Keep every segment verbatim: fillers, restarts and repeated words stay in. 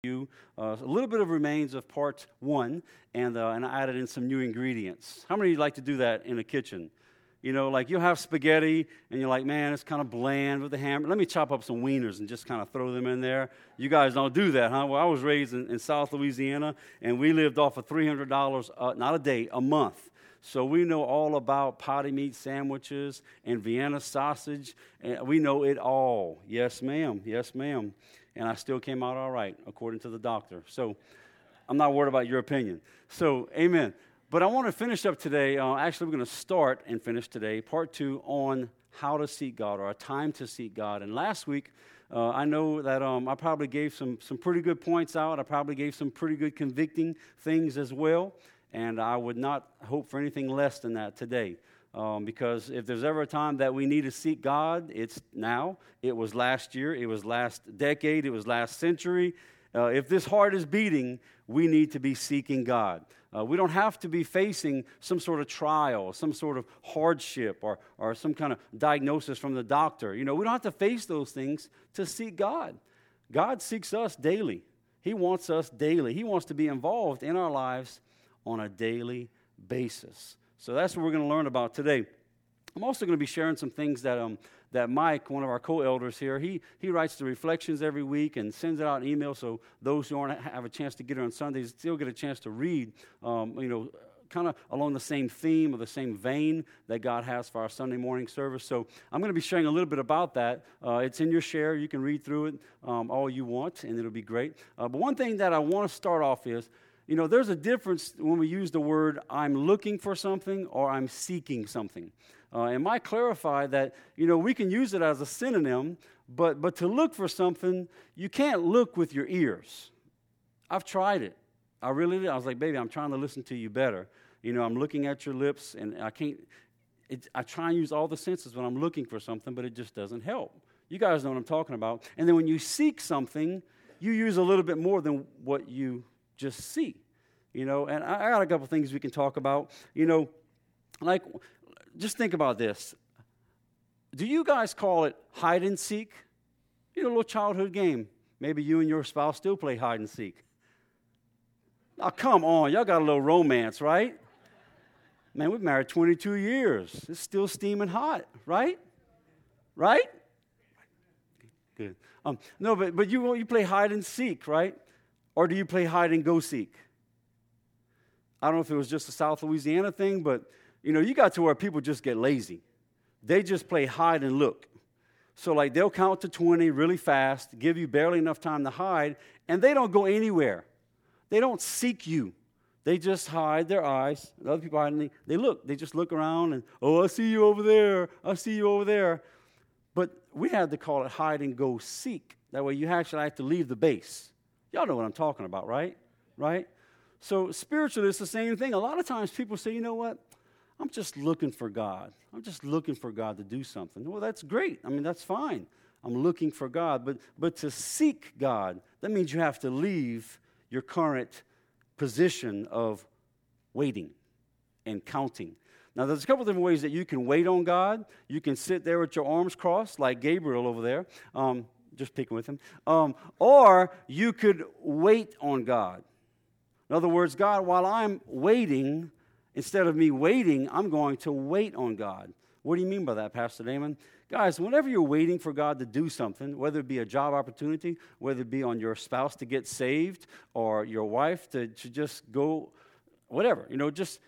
you uh, a little bit of remains of part one, and uh, and I added in some new ingredients. How many of you like to do that in the kitchen? You know, like you'll have spaghetti, and you're like, man, it's kind of bland with the hammer. Let me chop up some wieners and just kind of throw them in there. You guys don't do that, huh? Well, I was raised in, in South Louisiana, and we lived off of three hundred dollars, uh, not a day, a month. So we know all about potty meat sandwiches and Vienna sausage, and we know it all. Yes, ma'am. Yes, ma'am. And I still came out all right, according to the doctor. So I'm not worried about your opinion. So, amen. But I want to finish up today. Uh, actually, we're going to start and finish today, part two, on how to seek God, or a time to seek God. And last week, uh, I know that um, I probably gave some, some pretty good points out. I probably gave some pretty good convicting things as well. And I would not hope for anything less than that today. Um, because if there's ever a time that we need to seek God, it's now. It was last year. It was last decade. It was last century. Uh, if this heart is beating, we need to be seeking God. Uh, we don't have to be facing some sort of trial, some sort of hardship, or, or some kind of diagnosis from the doctor. You know, we don't have to face those things to seek God. God seeks us daily. He wants us daily. He wants to be involved in our lives on a daily basis. So that's what we're going to learn about today. I'm also going to be sharing some things that um that Mike, one of our co-elders here, he he writes the reflections every week and sends it out in email, so those who aren't have a chance to get it on Sundays still get a chance to read, um, you know, kind of along the same theme or the same vein that God has for our Sunday morning service. So I'm going to be sharing a little bit about that. Uh, it's in your share. You can read through it um, all you want, and it'll be great. Uh, but one thing that I want to start off is, you know, there's a difference when we use the word I'm looking for something or I'm seeking something. Uh, and Mike clarified that, you know, we can use it as a synonym, but but to look for something, you can't look with your ears. I've tried it. I really did. I was like, baby, I'm trying to listen to you better. You know, I'm looking at your lips, and I can't, it, I try and use all the senses when I'm looking for something, but it just doesn't help. You guys know what I'm talking about. And then when you seek something, you use a little bit more than what you just see, you know, and I, I got a couple things we can talk about, you know, like, just think about this. Do you guys call it hide and seek? You know, a little childhood game. Maybe you and your spouse still play hide and seek. Oh, come on, y'all got a little romance, right? Man, we've married twenty-two years. It's still steaming hot, right? Right? Good. Um, no, but, but you, you play hide and seek, right? Or do you play hide and go seek? I don't know if it was just a South Louisiana thing, but, you know, you got to where people just get lazy. They just play hide and look. So, like, they'll count to twenty really fast, give you barely enough time to hide, and they don't go anywhere. They don't seek you. They just hide their eyes. The other people hide, they look. They just look around and, oh, I see you over there. I see you over there. But we had to call it hide and go seek. That way you actually have to leave the base. Y'all know what I'm talking about, right? Right? So spiritually, it's the same thing. A lot of times people say, you know what? I'm just looking for God. I'm just looking for God to do something. Well, that's great. I mean, that's fine. I'm looking for God. But but to seek God, that means you have to leave your current position of waiting and counting. Now, there's a couple different ways that you can wait on God. You can sit there with your arms crossed, like Gabriel over there. Um, just picking with him. Um, or you could wait on God. In other words, God, while I'm waiting, instead of me waiting, I'm going to wait on God. What do you mean by that, Pastor Damon? Guys, whenever you're waiting for God to do something, whether it be a job opportunity, whether it be on your spouse to get saved, or your wife to, to just go, whatever, you know, just,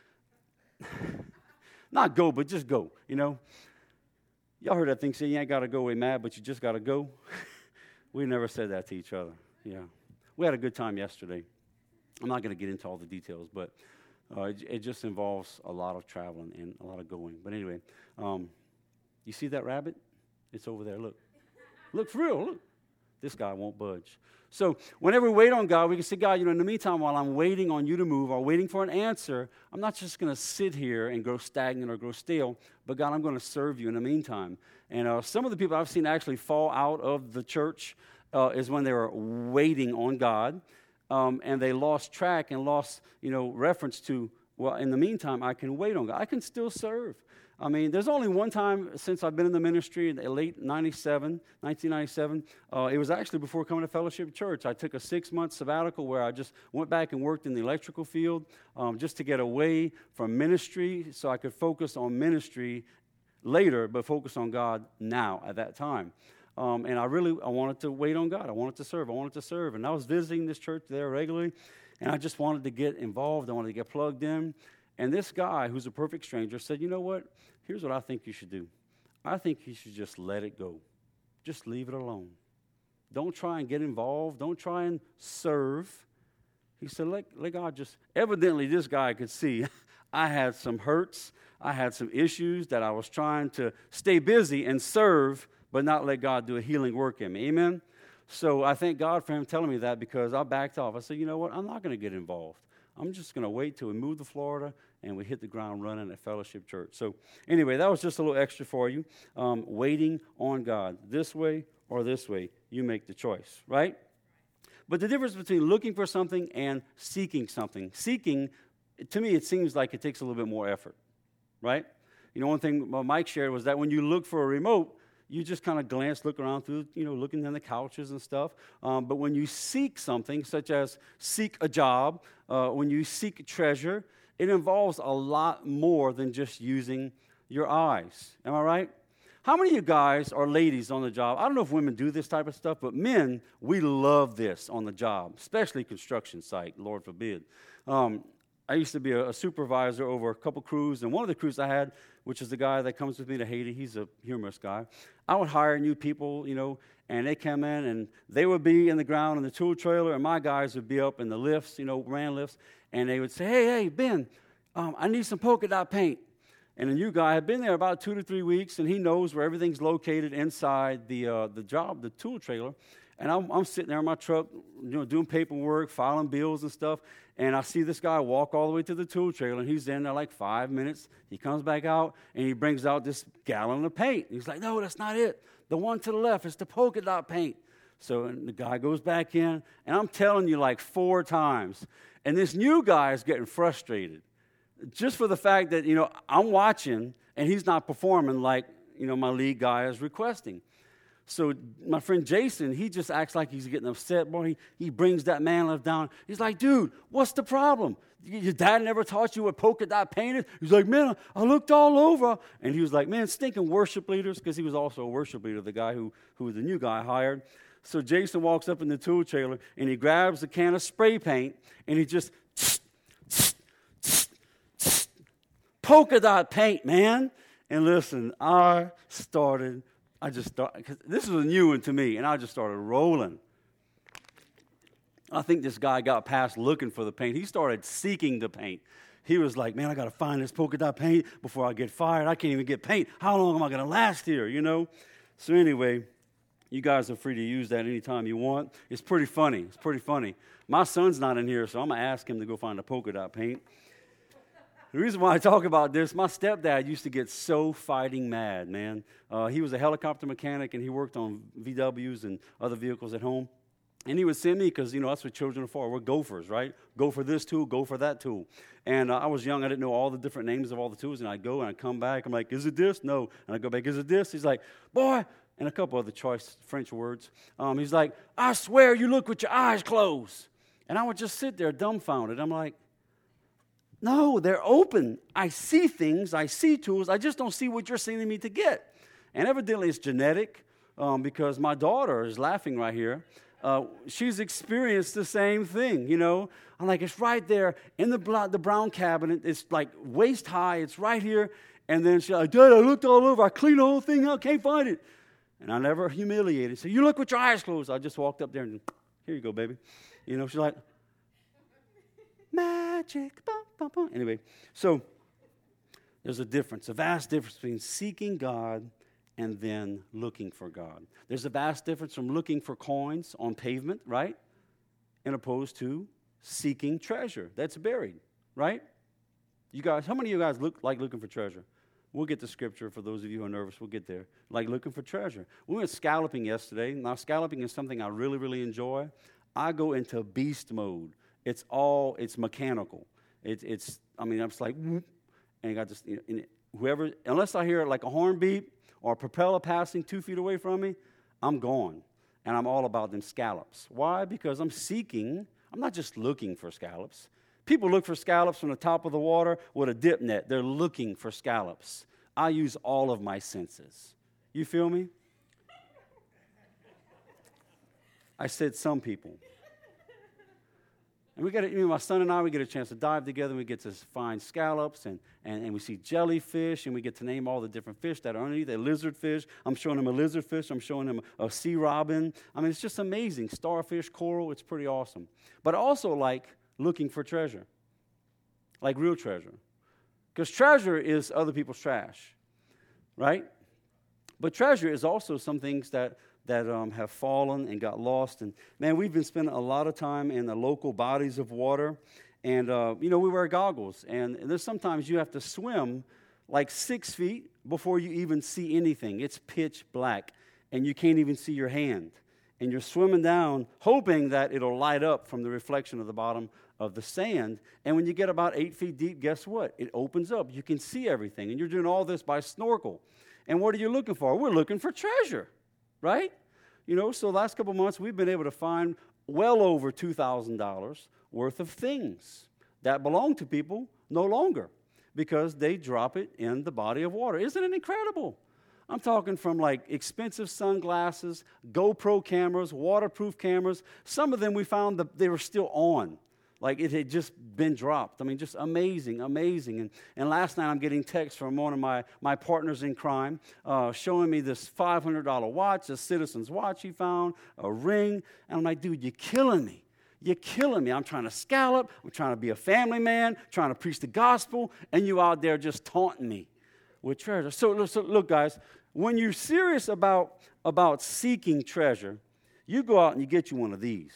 not go, but just go, you know. Y'all heard that thing say, you ain't got to go away mad, but you just got to go. We never said that to each other, yeah. We had a good time yesterday. I'm not going to get into all the details, but uh, it, it just involves a lot of traveling and a lot of going. But anyway, um, you see that rabbit? It's over there, look. Look, for real, look. This guy won't budge. So whenever we wait on God, we can say, God, you know, in the meantime, while I'm waiting on you to move or waiting for an answer, I'm not just going to sit here and grow stagnant or grow stale, but God, I'm going to serve you in the meantime. And uh, some of the people I've seen actually fall out of the church uh, is when they were waiting on God, um, and they lost track and lost, you know, reference to, well, in the meantime, I can wait on God. I can still serve. I mean, there's only one time since I've been in the ministry in the late ninety-seven, nineteen ninety-seven. Uh, it was actually before coming to Fellowship Church. I took a six-month sabbatical where I just went back and worked in the electrical field um, just to get away from ministry so I could focus on ministry later, but focus on God now at that time. Um, and I really, I wanted to wait on God. I wanted to serve. I wanted to serve. And I was visiting this church there regularly, and I just wanted to get involved. I wanted to get plugged in. And this guy, who's a perfect stranger, said, you know what? Here's what I think you should do. I think you should just let it go. Just leave it alone. Don't try and get involved. Don't try and serve. He said, let, let God just, evidently this guy could see I had some hurts. I had some issues that I was trying to stay busy and serve, but not let God do a healing work in me. Amen? So I thank God for him telling me that, because I backed off. I said, you know what? I'm not going to get involved. I'm just going to wait till we move to Florida and we hit the ground running at Fellowship Church. So anyway, that was just a little extra for you. Um, waiting on God. This way or this way. You make the choice, right? But the difference between looking for something and seeking something. Seeking, to me, it seems like it takes a little bit more effort, right? You know, one thing Mike shared was that when you look for a remote, you just kind of glance, look around through, you know, looking in the couches and stuff. Um, but when you seek something, such as seek a job, uh, when you seek treasure, it involves a lot more than just using your eyes. Am I right? How many of you guys or ladies on the job, I don't know if women do this type of stuff, but men, we love this on the job, especially construction site, Lord forbid. Um, I used to be a, a supervisor over a couple crews, and one of the crews I had, which is the guy that comes with me to Haiti, he's a humorous guy. I would hire new people, you know, and they come in, and they would be in the ground in the tool trailer, and my guys would be up in the lifts, you know, ran lifts, and they would say, hey, hey, Ben, um, I need some polka dot paint. And the new guy had been there about two to three weeks, and he knows where everything's located inside the uh, the job, the tool trailer. And I'm, I'm sitting there in my truck, you know, doing paperwork, filing bills and stuff. And I see this guy walk all the way to the tool trailer, and he's in there like five minutes. He comes back out, and he brings out this gallon of paint. He's like, no, that's not it. The one to the left is the polka dot paint. So and the guy goes back in, and I'm telling you like four times. And this new guy is getting frustrated just for the fact that, you know, I'm watching, and he's not performing like, you know, my lead guy is requesting. So my friend Jason, he just acts like he's getting upset. Boy, he, he brings that man lift down. He's like, dude, what's the problem? Your dad never taught you what polka dot paint is? He's like, man, I looked all over. And he was like, man, stinking worship leaders, because he was also a worship leader, the guy who, who was the new guy hired. So Jason walks up in the tool trailer, and he grabs a can of spray paint, and he just, tss, tss, tss, tss, polka dot paint, man. And listen, I started... I just started, because this was a new one to me, and I just started rolling. I think this guy got past looking for the paint. He started seeking the paint. He was like, man, I got to find this polka dot paint before I get fired. I can't even get paint. How long am I going to last here, you know? So anyway, you guys are free to use that anytime you want. It's pretty funny. It's pretty funny. My son's not in here, so I'm going to ask him to go find the polka dot paint. The reason why I talk about this, my stepdad used to get so fighting mad, man. Uh, he was a helicopter mechanic, and he worked on V Ws and other vehicles at home. And he would send me, because, you know, that's what children are for. We're gophers, right? Go for this tool, go for that tool. And uh, I was young. I didn't know all the different names of all the tools. And I'd go, and I'd come back. I'm like, is it this? No. And I'd go back, is it this? He's like, boy, and a couple other choice French words. Um, he's like, I swear you look with your eyes closed. And I would just sit there dumbfounded. I'm like, no, they're open. I see things. I see tools. I just don't see what you're sending me to get. And evidently it's genetic, um, because my daughter is laughing right here. Uh, she's experienced the same thing, you know. I'm like, it's right there in the, bl- the brown cabinet. It's like waist high. It's right here. And then she's like, Dad, I looked all over. I cleaned the whole thing out. Can't find it. And I never humiliated. So you look with your eyes closed. I just walked up there and, here you go, baby. You know, she's like, magic. Bum, bum, bum. Anyway, so there's a difference, a vast difference between seeking God and then looking for God. There's a vast difference from looking for coins on pavement, right? And opposed to seeking treasure that's buried, right? You guys, how many of you guys look like looking for treasure? We'll get the scripture for those of you who are nervous. We'll get there. Like looking for treasure. We went scalloping yesterday. Now, scalloping is something I really, really enjoy. I go into beast mode. It's all, it's mechanical. It's, it's I mean, I'm just like, whoop, and I got this, you know, and it, whoever, unless I hear like a horn beep or a propeller passing two feet away from me, I'm gone. And I'm all about them scallops. Why? Because I'm seeking, I'm not just looking for scallops. People look for scallops from the top of the water with a dip net. They're looking for scallops. I use all of my senses. You feel me? I said some people. And we get, you know, my son and I, we get a chance to dive together, and we get to find scallops, and, and, and we see jellyfish, and we get to name all the different fish that are underneath. They're lizardfish. I'm showing them a lizardfish. I'm showing them a, a sea robin. I mean, it's just amazing. Starfish, coral, it's pretty awesome. But I also like looking for treasure, like real treasure. Because treasure is other people's trash, right? But treasure is also some things that that um, have fallen and got lost. And, man, we've been spending a lot of time in the local bodies of water. And, uh, you know, we wear goggles. And there's sometimes you have to swim like six feet before you even see anything. It's pitch black, and you can't even see your hand. And you're swimming down, hoping that it'll light up from the reflection of the bottom of the sand. And when you get about eight feet deep, guess what? It opens up. You can see everything. And you're doing all this by snorkel. And what are you looking for? We're looking for treasure. Right? You know, so the last couple of months we've been able to find well over two thousand dollars worth of things that belong to people no longer because they drop it in the body of water. Isn't it incredible? I'm talking from like expensive sunglasses, GoPro cameras, waterproof cameras. Some of them we found that they were still on. Like it had just been dropped. I mean, just amazing, amazing. And, and last night I'm getting texts from one of my, my partners in crime uh, showing me this five hundred dollars watch, a Citizen's watch he found, a ring. And I'm like, dude, you're killing me. You're killing me. I'm trying to scallop. I'm trying to be a family man, trying to preach the gospel, and you out there just taunting me with treasure. So, so look, guys, when you're serious about, about seeking treasure, you go out and you get you one of these.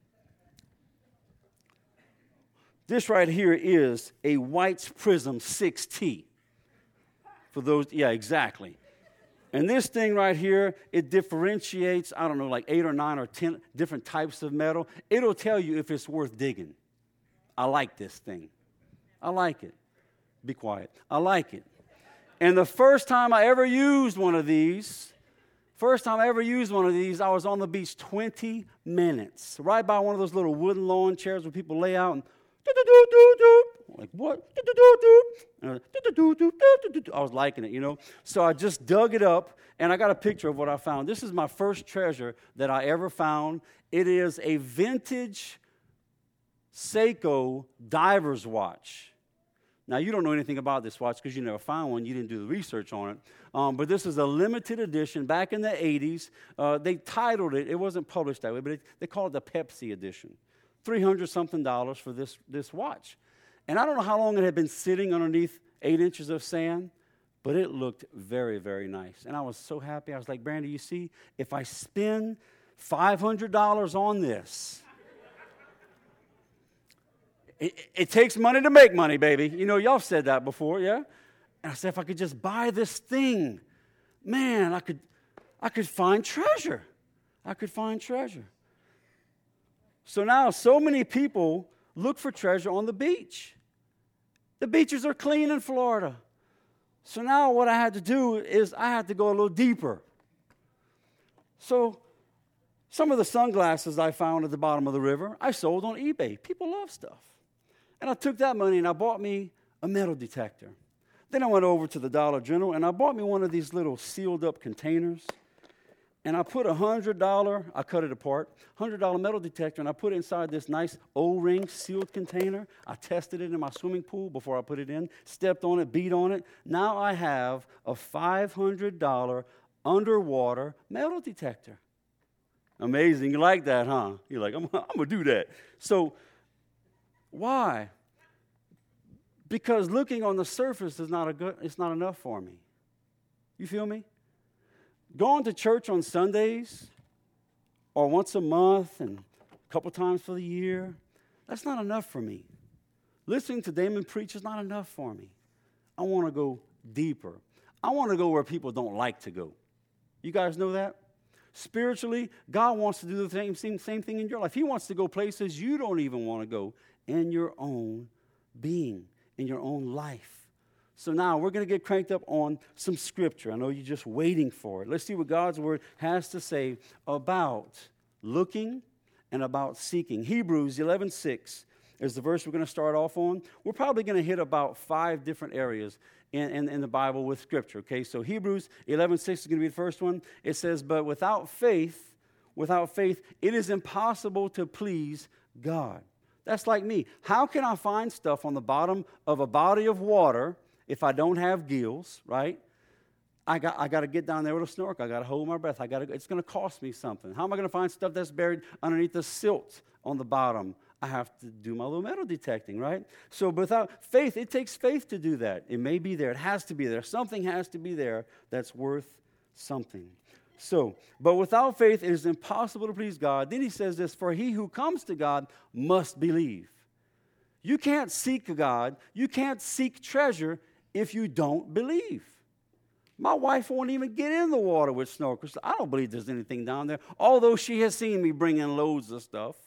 This right here is a White's Prism six T. For those, yeah, exactly. And this thing right here, it differentiates, I don't know, like eight or nine or ten different types of metal. It'll tell you if it's worth digging. I like this thing. I like it. Be quiet. I like it. And the first time I ever used one of these, first time I ever used one of these, I was on the beach twenty minutes, right by one of those little wooden lawn chairs where people lay out and like, what? I was liking it, you know. So I just dug it up, and I got a picture of what I found. This is my first treasure that I ever found. It is a vintage Seiko diver's watch. Now, you don't know anything about this watch because you never found one. You didn't do the research on it. Um, but this is a limited edition. Back in the eighties, uh, they titled it, it wasn't published that way, but it, they called it the Pepsi edition. three hundred something dollars for this, this watch. And I don't know how long it had been sitting underneath eight inches of sand, but it looked very, very nice. And I was so happy. I was like, Brandy, you see, if I spend five hundred dollars on this, it, it takes money to make money, baby. You know, y'all said that before, yeah? And I said, if I could just buy this thing, man, I could, I could find treasure. I could find treasure. So now so many people look for treasure on the beach. The beaches are clean in Florida. So now what I had to do is I had to go a little deeper. So some of the sunglasses I found at the bottom of the river, I sold on eBay. People love stuff. And I took that money and I bought me a metal detector. Then I went over to the Dollar General and I bought me one of these little sealed up containers. And I put a one hundred dollars, I cut it apart, one hundred dollars metal detector, and I put it inside this nice O-ring sealed container. I tested it in my swimming pool before I put it in, stepped on it, beat on it. Now I have a five hundred dollars underwater metal detector. Amazing. You like that, huh? You're like, I'm, I'm going to do that. So why? Because looking on the surface is not a good, it's not enough for me. You feel me? Going to church on Sundays or once a month and a couple times for the year, that's not enough for me. Listening to Damon preach is not enough for me. I want to go deeper. I want to go where people don't like to go. You guys know that? Spiritually, God wants to do the same, same, same thing in your life. He wants to go places you don't even want to go in your own being, in your own life. So now we're going to get cranked up on some scripture. I know you're just waiting for it. Let's see what God's word has to say about looking and about seeking. Hebrews eleven six is the verse we're going to start off on. We're probably going to hit about five different areas in, in, in the Bible with scripture. Okay, so Hebrews eleven six is going to be the first one. It says, but without faith, without faith, it is impossible to please God. That's like me. How can I find stuff on the bottom of a body of water if I don't have gills, right? I got I got to get down there with a snorkel. I got to hold my breath. I got to. It's going to cost me something. How am I going to find stuff that's buried underneath the silt on the bottom? I have to do my little metal detecting, right? So without faith, it takes faith to do that. It may be there. It has to be there. Something has to be there that's worth something. So, but without faith, it is impossible to please God. Then he says this, for he who comes to God must believe. You can't seek God. You can't seek treasure if you don't believe. My wife won't even get in the water with snorkels. I don't believe there's anything down there, although she has seen me bring in loads of stuff.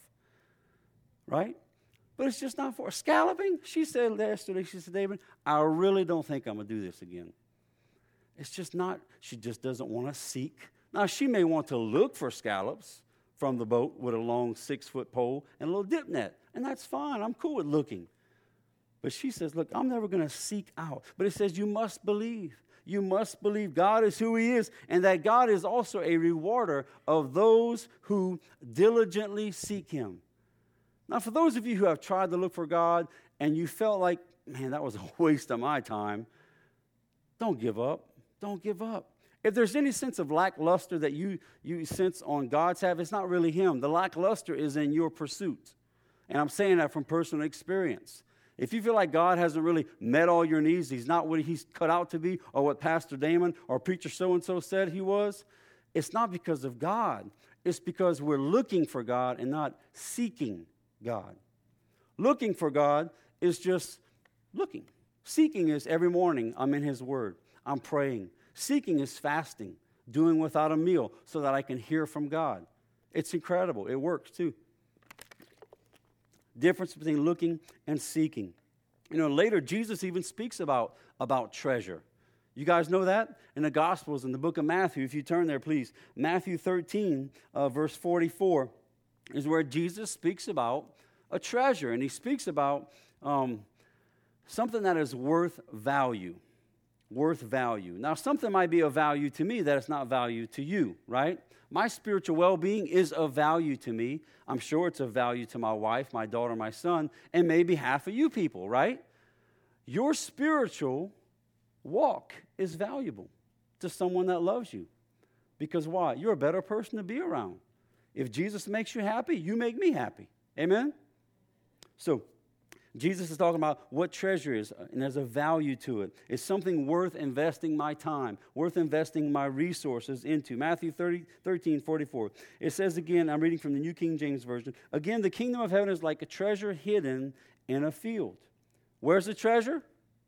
Right? But it's just not for her. Scalloping, she said yesterday, she said, David, I really don't think I'm going to do this again. It's just not, she just doesn't want to seek. Now, she may want to look for scallops from the boat with a long six-foot pole and a little dip net, and that's fine. I'm cool with looking. But she says, look, I'm never going to seek out. But it says you must believe. You must believe God is who he is, and that God is also a rewarder of those who diligently seek him. Now, for those of you who have tried to look for God and you felt like, man, that was a waste of my time, don't give up. Don't give up. If there's any sense of lackluster that you, you sense on God's half, it's not really him. The lackluster is in your pursuit. And I'm saying that from personal experience. If you feel like God hasn't really met all your needs, he's not what he's cut out to be, or what Pastor Damon or preacher so-and-so said he was, it's not because of God. It's because we're looking for God and not seeking God. Looking for God is just looking. Seeking is every morning I'm in his word. I'm praying. Seeking is fasting, doing without a meal so that I can hear from God. It's incredible. It works too. Difference between looking and seeking. You know, later Jesus even speaks about, about treasure. You guys know that? In the Gospels, in the book of Matthew, if you turn there, please. Matthew thirteen, uh, verse forty-four, is where Jesus speaks about a treasure. And he speaks about um, something that is worth value. Worth value. Now, something might be of value to me that is not value to you, right? My spiritual well-being is of value to me. I'm sure it's of value to my wife, my daughter, my son, and maybe half of you people, right? Your spiritual walk is valuable to someone that loves you. Because why? You're a better person to be around. If Jesus makes you happy, you make me happy. Amen? So, Jesus is talking about what treasure is, and there's a value to it. It's something worth investing my time, worth investing my resources into. Matthew thirteen forty-four. It says again, I'm reading from the New King James Version, again, the kingdom of heaven is like a treasure hidden in a field. Where's the treasure?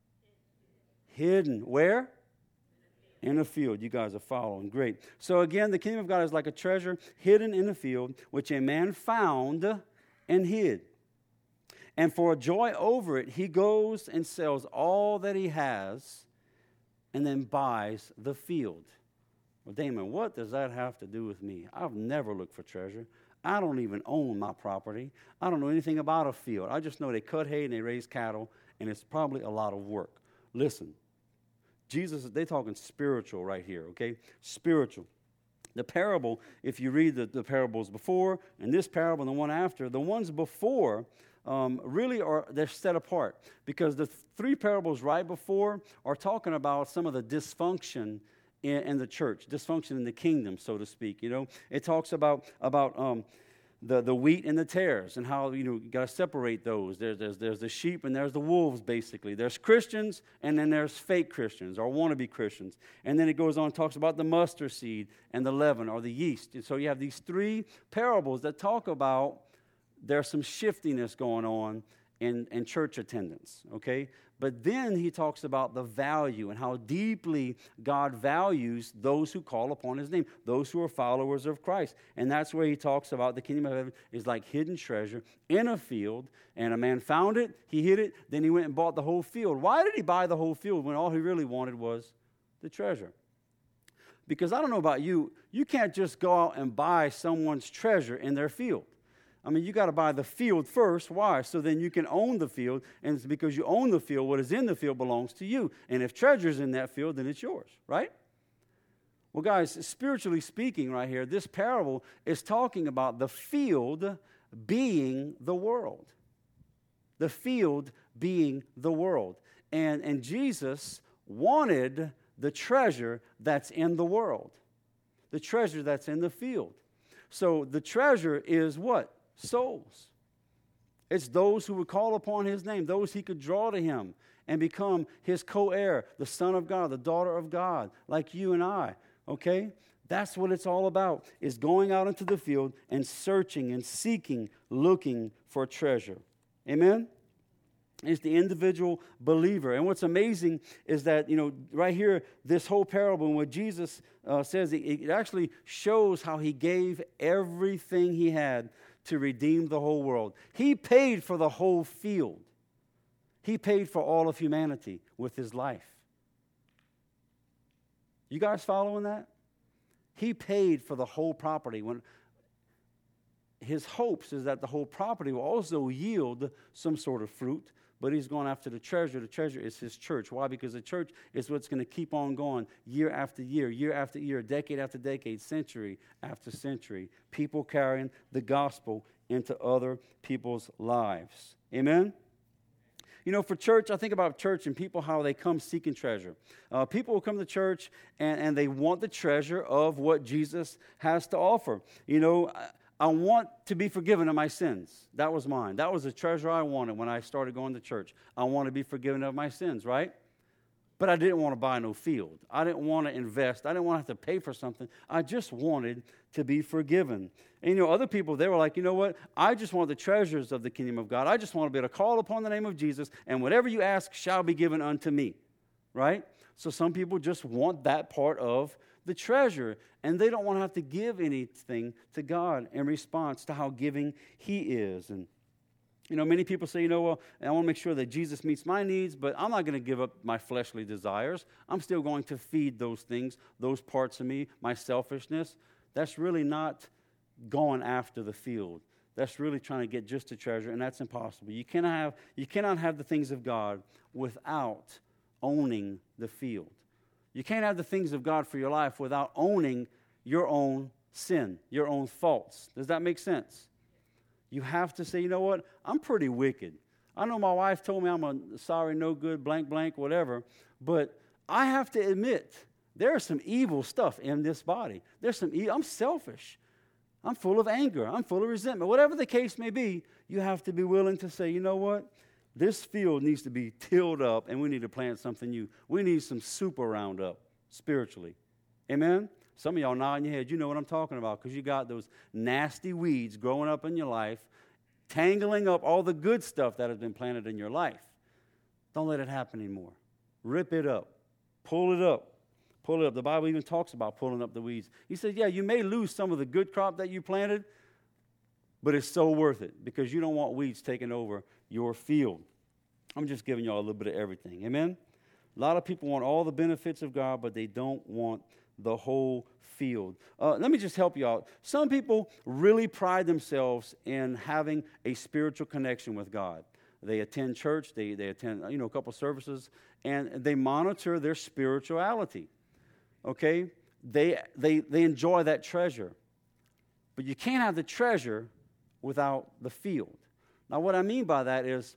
Hidden. Where? In a field. You guys are following. Great. So again, the kingdom of God is like a treasure hidden in a field, which a man found and hid. And for joy over it, he goes and sells all that he has and then buys the field. Well, Damon, what does that have to do with me? I've never looked for treasure. I don't even own my property. I don't know anything about a field. I just know they cut hay and they raise cattle, and it's probably a lot of work. Listen, Jesus, they're talking spiritual right here, okay? Spiritual. The parable, if you read the, the parables before and this parable and the one after, the ones before um, really are, they're set apart because the three parables right before are talking about some of the dysfunction in, in the church, dysfunction in the kingdom, so to speak. You know, it talks about about um, the the wheat and the tares and how you know you got to separate those. There's there's there's the sheep and there's the wolves. Basically, there's Christians and then there's fake Christians or wannabe Christians. And then it goes on and talks about the mustard seed and the leaven or the yeast. And so you have these three parables that talk about there's some shiftiness going on and, and church attendance, okay? But then he talks about the value and how deeply God values those who call upon his name, those who are followers of Christ. And that's where he talks about the kingdom of heaven is like hidden treasure in a field, and a man found it, he hid it, then he went and bought the whole field. Why did he buy the whole field when all he really wanted was the treasure? Because I don't know about you, you can't just go out and buy someone's treasure in their field. I mean, you got to buy the field first. Why? So then you can own the field, and it's because you own the field, what is in the field belongs to you. And if treasure's in that field, then it's yours, right? Well, guys, spiritually speaking right here, this parable is talking about the field being the world. The field being the world. And, and Jesus wanted the treasure that's in the world, the treasure that's in the field. So the treasure is what? Souls. It's those who would call upon his name, those he could draw to him and become his co-heir, the son of God, the daughter of God, like you and I, okay? That's what it's all about, is going out into the field and searching and seeking, looking for treasure. Amen? It's the individual believer. And what's amazing is that, you know, right here, this whole parable, and what Jesus uh, says, it, it actually shows how he gave everything he had to redeem the whole world. He paid for the whole field. He paid for all of humanity with his life. You guys following that? He paid for the whole property. When his hopes is that the whole property will also yield some sort of fruit, but he's going after the treasure. The treasure is his church. Why? Because the church is what's going to keep on going year after year, year after year, decade after decade, century after century. People carrying the gospel into other people's lives. Amen? You know, for church, I think about church and people, how they come seeking treasure. Uh, people will come to church and, and they want the treasure of what Jesus has to offer. You know, I, I want to be forgiven of my sins. That was mine. That was the treasure I wanted when I started going to church. I want to be forgiven of my sins, right? But I didn't want to buy no field. I didn't want to invest. I didn't want to have to pay for something. I just wanted to be forgiven. And, you know, other people, they were like, you know what? I just want the treasures of the kingdom of God. I just want to be able to call upon the name of Jesus, and whatever you ask shall be given unto me, right? So some people just want that part of the treasure, and they don't want to have to give anything to God in response to how giving he is. And, you know, many people say, you know, well, I want to make sure that Jesus meets my needs, but I'm not going to give up my fleshly desires. I'm still going to feed those things, those parts of me, my selfishness. That's really not going after the field. That's really trying to get just the treasure, and that's impossible. You cannot have, you cannot have the things of God without owning the field. You can't have the things of God for your life without owning your own sin, your own faults. Does that make sense? You have to say, you know what? I'm pretty wicked. I know my wife told me I'm a sorry, no good, blank, blank, whatever, but I have to admit there's some evil stuff in this body. There's some e- I'm selfish. I'm full of anger. I'm full of resentment. Whatever the case may be, you have to be willing to say, you know what? This field needs to be tilled up, and we need to plant something new. We need some super Roundup spiritually. Amen? Some of y'all nodding your head. You know what I'm talking about, because you got those nasty weeds growing up in your life, tangling up all the good stuff that has been planted in your life. Don't let it happen anymore. Rip it up. Pull it up. Pull it up. The Bible even talks about pulling up the weeds. He says, yeah, you may lose some of the good crop that you planted, but it's so worth it because you don't want weeds taking over your field. I'm just giving y'all a little bit of everything. Amen? A lot of people want all the benefits of God, but they don't want the whole field. Uh, let me just help you out. Some people really pride themselves in having a spiritual connection with God. They attend church, they, they attend you know, a couple services, and they monitor their spirituality. Okay? They, they, they enjoy that treasure. But you can't have the treasure without the field. Now, what I mean by that is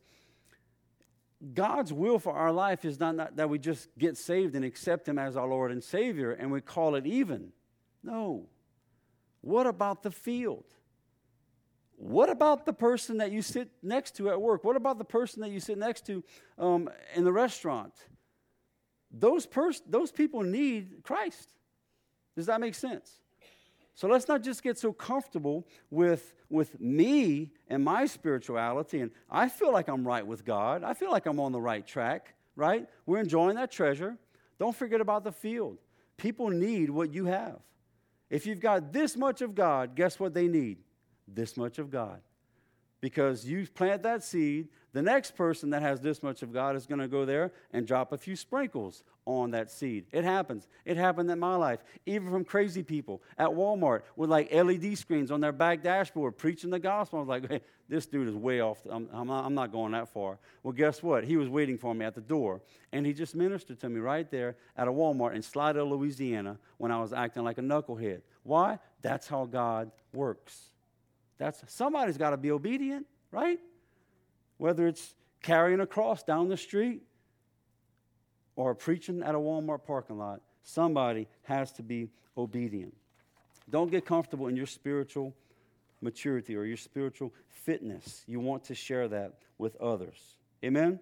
God's will for our life is not, not that we just get saved and accept him as our Lord and Savior and we call it even. No. What about the field? What about the person that you sit next to at work? What about the person that you sit next to um, in the restaurant? Those, pers- those people need Christ. Does that make sense? So let's not just get so comfortable with, with me and my spirituality, and I feel like I'm right with God. I feel like I'm on the right track, right? We're enjoying that treasure. Don't forget about the field. People need what you have. If you've got this much of God, guess what they need? This much of God. Because you plant that seed, the next person that has this much of God is going to go there and drop a few sprinkles on that seed. It happens. It happened in my life. Even from crazy people at Walmart with like L E D screens on their back dashboard preaching the gospel. I was like, hey, this dude is way off. I'm, I'm, not, I'm not going that far. Well, guess what? He was waiting for me at the door. And he just ministered to me right there at a Walmart in Slidell, Louisiana, when I was acting like a knucklehead. Why? That's how God works. That's somebody's got to be obedient, right? Whether it's carrying a cross down the street or preaching at a Walmart parking lot, somebody has to be obedient. Don't get comfortable in your spiritual maturity or your spiritual fitness. You want to share that with others. Amen?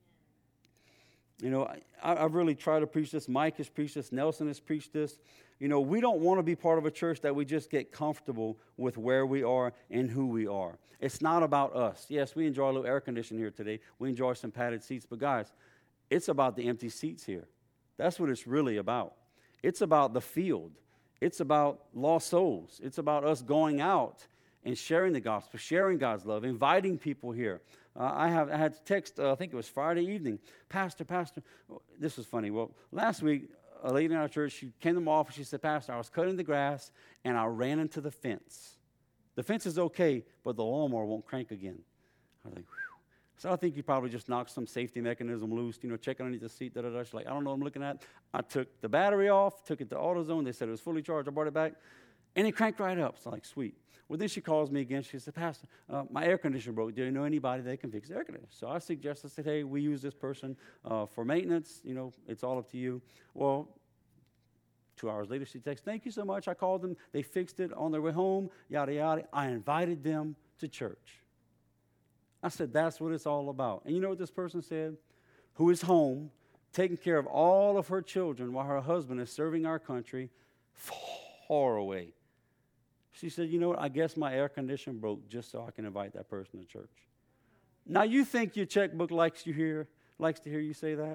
You know, I, I've really tried to preach this. Mike has preached this. Nelson has preached this. You know, we don't want to be part of a church that we just get comfortable with where we are and who we are. It's not about us. Yes, we enjoy a little air conditioning here today. We enjoy some padded seats. But guys, it's about the empty seats here. That's what it's really about. It's about the field. It's about lost souls. It's about us going out and sharing the gospel, sharing God's love, inviting people here. Uh, I have I had text, uh, I think it was Friday evening, Pastor, Pastor, this was funny. Well, last week, a lady in our church, she came to my office, she said, Pastor, I was cutting the grass, and I ran into the fence. The fence is okay, but the lawnmower won't crank again. I was like, whew. So I think you probably just knocked some safety mechanism loose, you know, check underneath the seat, da-da-da. She's like, I don't know what I'm looking at. I took the battery off, took it to AutoZone. They said it was fully charged. I brought it back, and it cranked right up. So I'm like, sweet. Well, then she calls me again. She said, Pastor, uh, my air conditioner broke. Do you know anybody that can fix the air conditioner? So I suggested, I said, hey, we use this person uh, for maintenance. You know, it's all up to you. Well, two hours later, she texts, thank you so much. I called them. They fixed it on their way home, yada, yada. I invited them to church. I said, that's what it's all about. And you know what this person said? Who is home, taking care of all of her children while her husband is serving our country far away. She said, you know what, I guess my air conditioner broke just so I can invite that person to church. Now, you think your checkbook likes you hear, likes to hear you say that?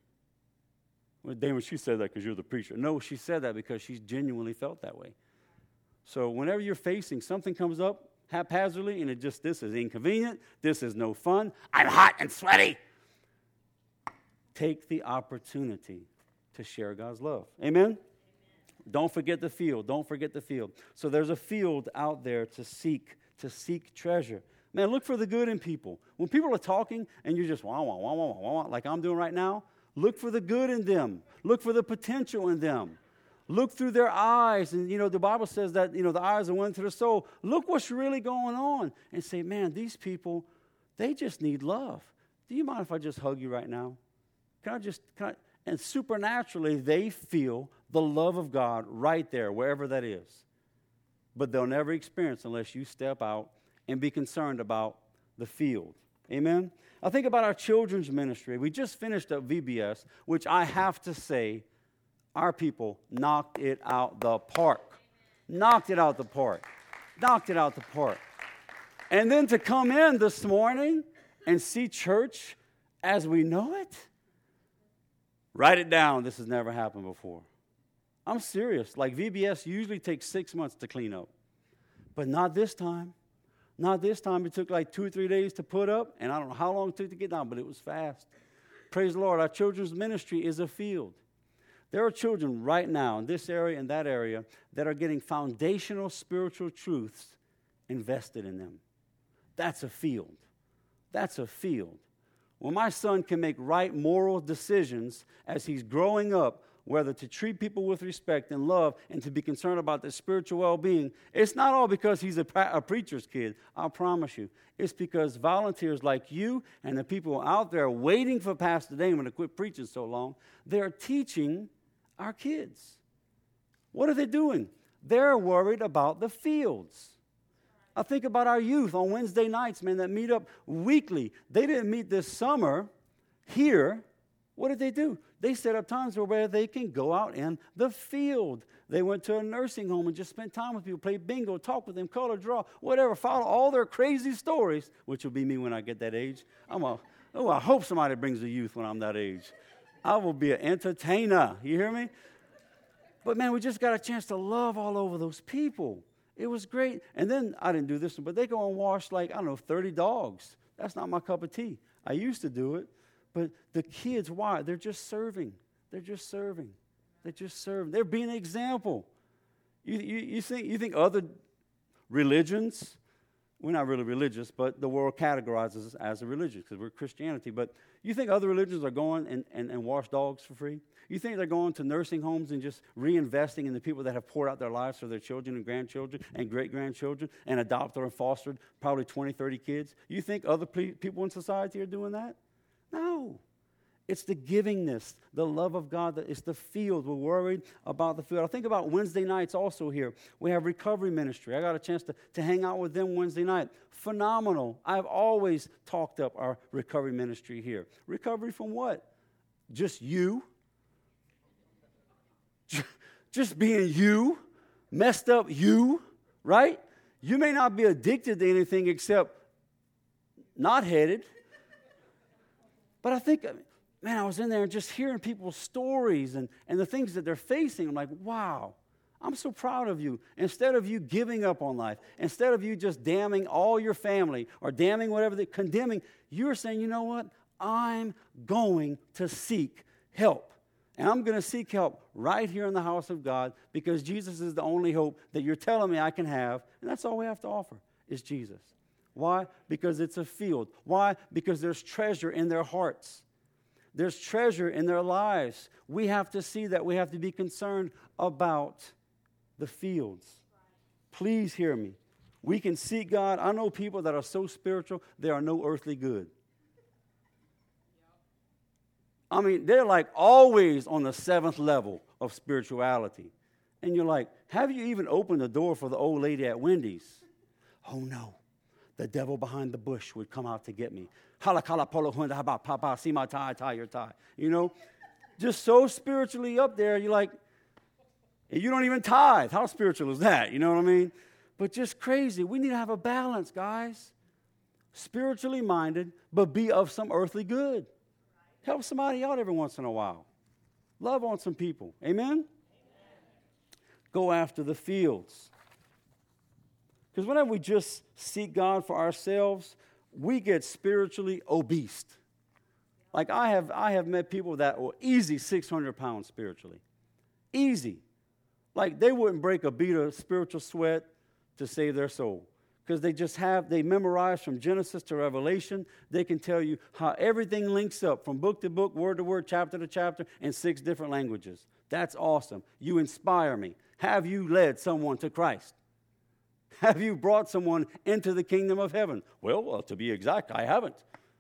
Well, Damon, she said that because you're the preacher. No, she said that because she's genuinely felt that way. So whenever you're facing, something comes up haphazardly, and it just, this is inconvenient, this is no fun, I'm hot and sweaty. Take the opportunity to share God's love. Amen? Don't forget the field. Don't forget the field. So there's a field out there to seek, to seek treasure. Man, look for the good in people. When people are talking and you're just wah, wah, wah, wah, wah, wah, like I'm doing right now, look for the good in them. Look for the potential in them. Look through their eyes. And, you know, the Bible says that, you know, the eyes are one to the soul. Look what's really going on and say, man, these people, they just need love. Do you mind if I just hug you right now? Can I just, can I? And supernaturally, they feel the love of God right there, wherever that is. But they'll never experience unless you step out and be concerned about the field. Amen? I think about our children's ministry. We just finished up V B S, which I have to say, our people knocked it out the park. Knocked it out the park. Knocked it out the park. And then to come in this morning and see church as we know it, write it down. This has never happened before. I'm serious. Like V B S usually takes six months to clean up. But not this time. Not this time. It took like two or three days to put up, and I don't know how long it took to get down, but it was fast. Praise the Lord. Our children's ministry is a field. There are children right now in this area and that area that are getting foundational spiritual truths invested in them. That's a field. That's a field. When my son can make right moral decisions as he's growing up, whether to treat people with respect and love and to be concerned about their spiritual well-being, it's not all because he's a, a preacher's kid, I promise you. It's because volunteers like you and the people out there waiting for Pastor Damon to quit preaching so long, they're teaching our kids. What are they doing? They're worried about the fields. I think about our youth on Wednesday nights, man, that meet up weekly. They didn't meet this summer here. What did they do? They set up times where they can go out in the field. They went to a nursing home and just spent time with people, play bingo, talk with them, color, draw, whatever, follow all their crazy stories, which will be me when I get that age. I'm a, oh, I hope somebody brings the youth when I'm that age. I will be an entertainer. You hear me? But, man, we just got a chance to love all over those people. It was great. And then, I didn't do this one, but they go and wash, like, I don't know, thirty dogs. That's not my cup of tea. I used to do it. But the kids, why? They're just serving. They're just serving. They're just serving. They're being an example. You, you, you, think, you think other religions, we're not really religious, but the world categorizes us as a religion because we're Christianity. But you think other religions are going and, and, and wash dogs for free? You think they're going to nursing homes and just reinvesting in the people that have poured out their lives for their children and grandchildren and great-grandchildren and adopted and fostered probably twenty, thirty kids? You think other pe- people in society are doing that? No. It's the givingness, the love of God. That it's the field. We're worried about the field. I think about Wednesday nights also here. We have recovery ministry. I got a chance to, to hang out with them Wednesday night. Phenomenal. I've always talked up our recovery ministry here. Recovery from what? Just you? Just being you? Messed up you? Right? You may not be addicted to anything except not headed. But I think, man, I was in there and just hearing people's stories and, and the things that they're facing. I'm like, wow, I'm so proud of you. Instead of you giving up on life, instead of you just damning all your family or damning whatever, they condemning, you're saying, you know what? I'm going to seek help. And I'm going to seek help right here in the house of God because Jesus is the only hope that you're telling me I can have. And that's all we have to offer is Jesus. Why? Because it's a field. Why? Because there's treasure in their hearts. There's treasure in their lives. We have to see that. We have to be concerned about the fields. Please hear me. We can seek God. I know people that are so spiritual, they are no earthly good. I mean, they're like always on the seventh level of spirituality. And you're like, have you even opened the door for the old lady at Wendy's? Oh, no. The devil behind the bush would come out to get me. Halakala polo hunda haba papa see my tie, tie your tie. You know, just so spiritually up there. You're like, you don't even tithe. How spiritual is that? You know what I mean? But just crazy. We need to have a balance, guys. Spiritually minded, but be of some earthly good. Help somebody out every once in a while. Love on some people. Amen? Amen. Go after the fields. Because whenever we just seek God for ourselves, we get spiritually obese. Like I have I have met people that were easy six hundred pounds spiritually. Easy. Like they wouldn't break a bead of spiritual sweat to save their soul. Because they just have, they memorize from Genesis to Revelation. They can tell you how everything links up from book to book, word to word, chapter to chapter, in six different languages. That's awesome. You inspire me. Have you led someone to Christ? Have you brought someone into the kingdom of heaven? Well, uh, to be exact, I haven't.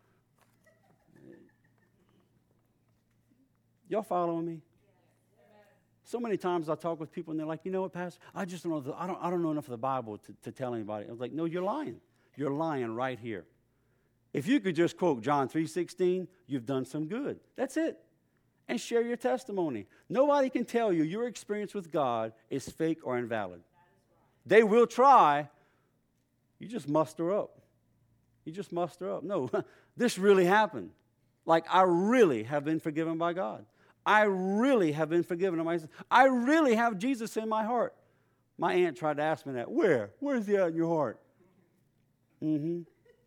Y'all following me? So many times I talk with people and they're like, you know what, Pastor? I just don't know. The, I don't. I don't know enough of the Bible to, to tell anybody. I was like, no, you're lying. You're lying right here. If you could just quote John three sixteen, you've done some good. That's it. And share your testimony. Nobody can tell you your experience with God is fake or invalid. They will try. You just muster up. You just muster up. No, this really happened. Like I really have been forgiven by God. I really have been forgiven of my sins. I really have Jesus in my heart. My aunt tried to ask me that. Where? Where's he at in your heart? Mm-hmm.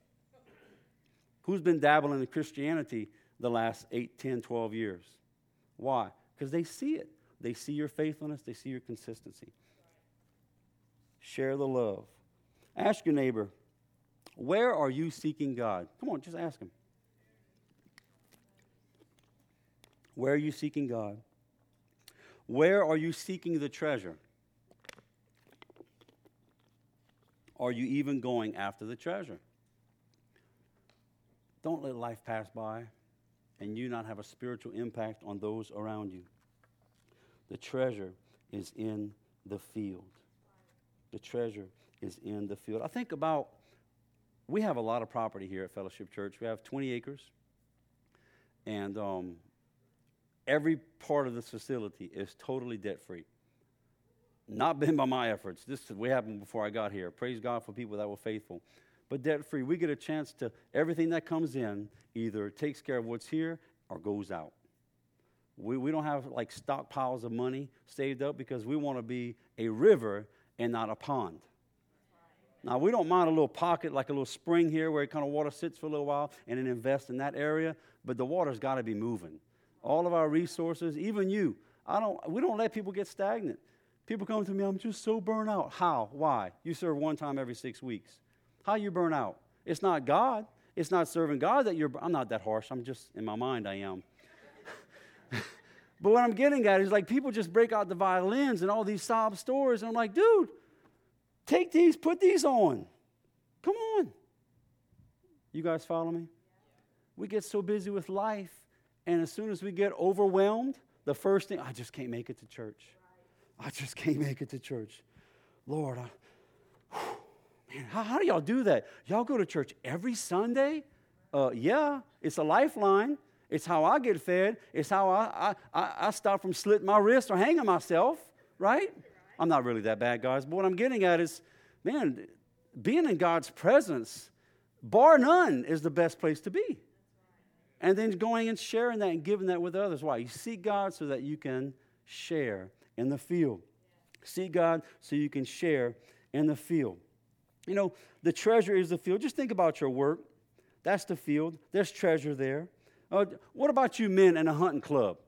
Who's been dabbling in Christianity the last eight, ten, twelve years? Why? Because they see it. They see your faithfulness. They see your consistency. Share the love. Ask your neighbor, where are you seeking God? Come on, just ask him. Where are you seeking God? Where are you seeking the treasure? Are you even going after the treasure? Don't let life pass by and you not have a spiritual impact on those around you. The treasure is in the field. The treasure is in the field. I think about, we have a lot of property here at Fellowship Church. We have twenty acres. And um, every part of this facility is totally debt-free. Not been by my efforts. This way happened before I got here. Praise God for people that were faithful. But debt-free, we get a chance to, everything that comes in either takes care of what's here or goes out. We, we don't have like stockpiles of money saved up because we want to be a river and not a pond. Now, we don't mind a little pocket, like a little spring here where kind of water sits for a little while and then invest in that area, but the water's got to be moving. All of our resources, even you, I don't. we don't let people get stagnant. People come to me, I'm just so burnt out. How? Why? You serve one time every six weeks. How you burn out? It's not God. It's not serving God that you're, I'm not that harsh. I'm just, in my mind, I am. But what I'm getting at is like people just break out the violins and all these sob stories. And I'm like, dude, take these, put these on. Come on. You guys follow me? We get so busy with life. And as soon as we get overwhelmed, the first thing, I just can't make it to church. I just can't make it to church. Lord, I, man, how, how do y'all do that? Y'all go to church every Sunday? Uh, yeah, it's a lifeline. It's how I get fed. It's how I, I, I stop from slitting my wrist or hanging myself, right? I'm not really that bad, guys. But what I'm getting at is, man, being in God's presence, bar none, is the best place to be. And then going and sharing that and giving that with others. Why? You seek God so that you can share in the field. Seek God so you can share in the field. You know, the treasure is the field. Just think about your work. That's the field. There's treasure there. Uh, what about you men in a hunting club?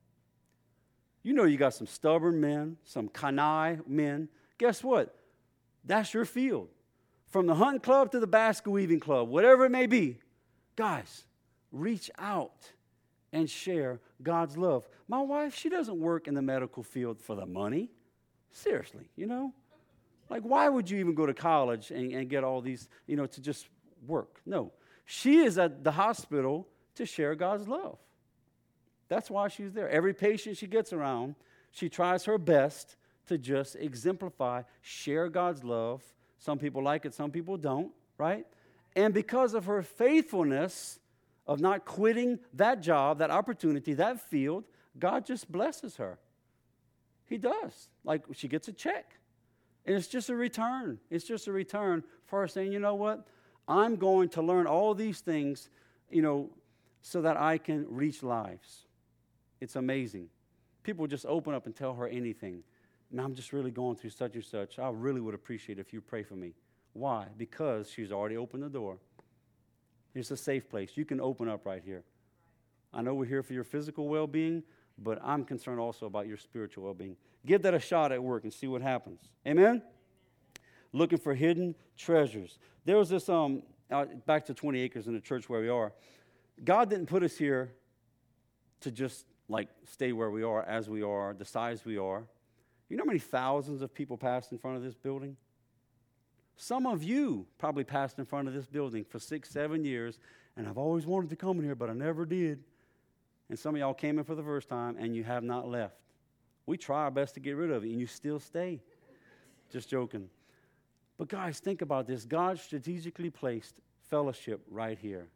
You know you got some stubborn men, some canaille men. Guess what? That's your field. From the hunting club to the basket weaving club, whatever it may be. Guys, reach out and share God's love. My wife, she doesn't work in the medical field for the money. Seriously, you know? Like, why would you even go to college and, and get all these, you know, to just work? No. She is at the hospital to share God's love. That's why she's there. Every patient she gets around, she tries her best to just exemplify, share God's love. Some people like it, some people don't, right? And because of her faithfulness of not quitting that job, that opportunity, that field, God just blesses her. He does. Like, she gets a check. And it's just a return. It's just a return for her saying, you know what? I'm going to learn all these things, you know, so that I can reach lives. It's amazing. People just open up and tell her anything. Man, I'm just really going through such and such. I really would appreciate it if you pray for me. Why? Because she's already opened the door. It's a safe place. You can open up right here. I know we're here for your physical well-being, but I'm concerned also about your spiritual well-being. Give that a shot at work and see what happens. Amen? Amen. Looking for hidden treasures. There was this, um, uh, back to twenty acres in the church where we are. God didn't put us here to just, like, stay where we are, as we are, the size we are. You know how many thousands of people passed in front of this building? Some of you probably passed in front of this building for six, seven years, and I've always wanted to come in here, but I never did. And some of y'all came in for the first time, and you have not left. We try our best to get rid of it, and you still stay. Just joking. But guys, think about this. God strategically placed fellowship right here.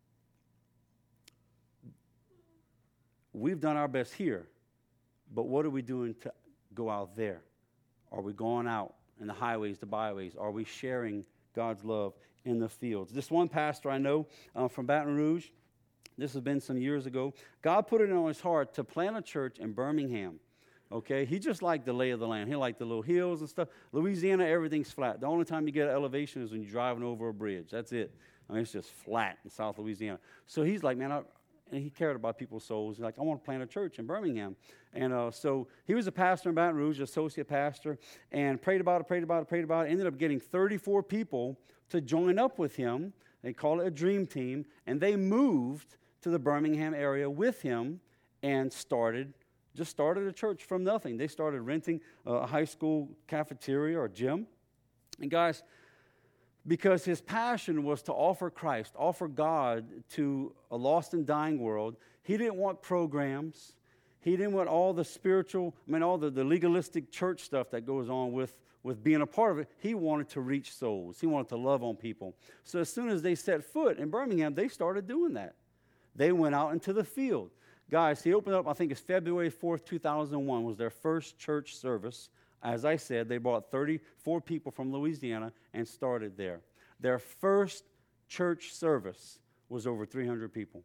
We've done our best here, but what are we doing to go out there? Are we going out in the highways, the byways? Are we sharing God's love in the fields? This one pastor I know uh, from Baton Rouge, this has been some years ago, God put it on his heart to plant a church in Birmingham. Okay, he just liked the lay of the land. He liked the little hills and stuff. Louisiana, everything's flat. The only time you get an elevation is when you're driving over a bridge. That's it. I mean, it's just flat in South Louisiana. So he's like, man, I, and he cared about people's souls. He's like, I want to plant a church in Birmingham. And uh, so he was a pastor in Baton Rouge, associate pastor, and prayed about it, prayed about it, prayed about it. Ended up getting thirty-four people to join up with him. They call it a dream team. And they moved to the Birmingham area with him and started Just started a church from nothing. They started renting a high school cafeteria or gym. And guys, because his passion was to offer Christ, offer God to a lost and dying world, he didn't want programs. He didn't want all the spiritual, I mean, all the, the legalistic church stuff that goes on with, with being a part of it. He wanted to reach souls. He wanted to love on people. So as soon as they set foot in Birmingham, they started doing that. They went out into the field. Guys, he opened up, I think it's February fourth, two thousand one, was their first church service. As I said, they brought thirty-four people from Louisiana and started there. Their first church service was over three hundred people.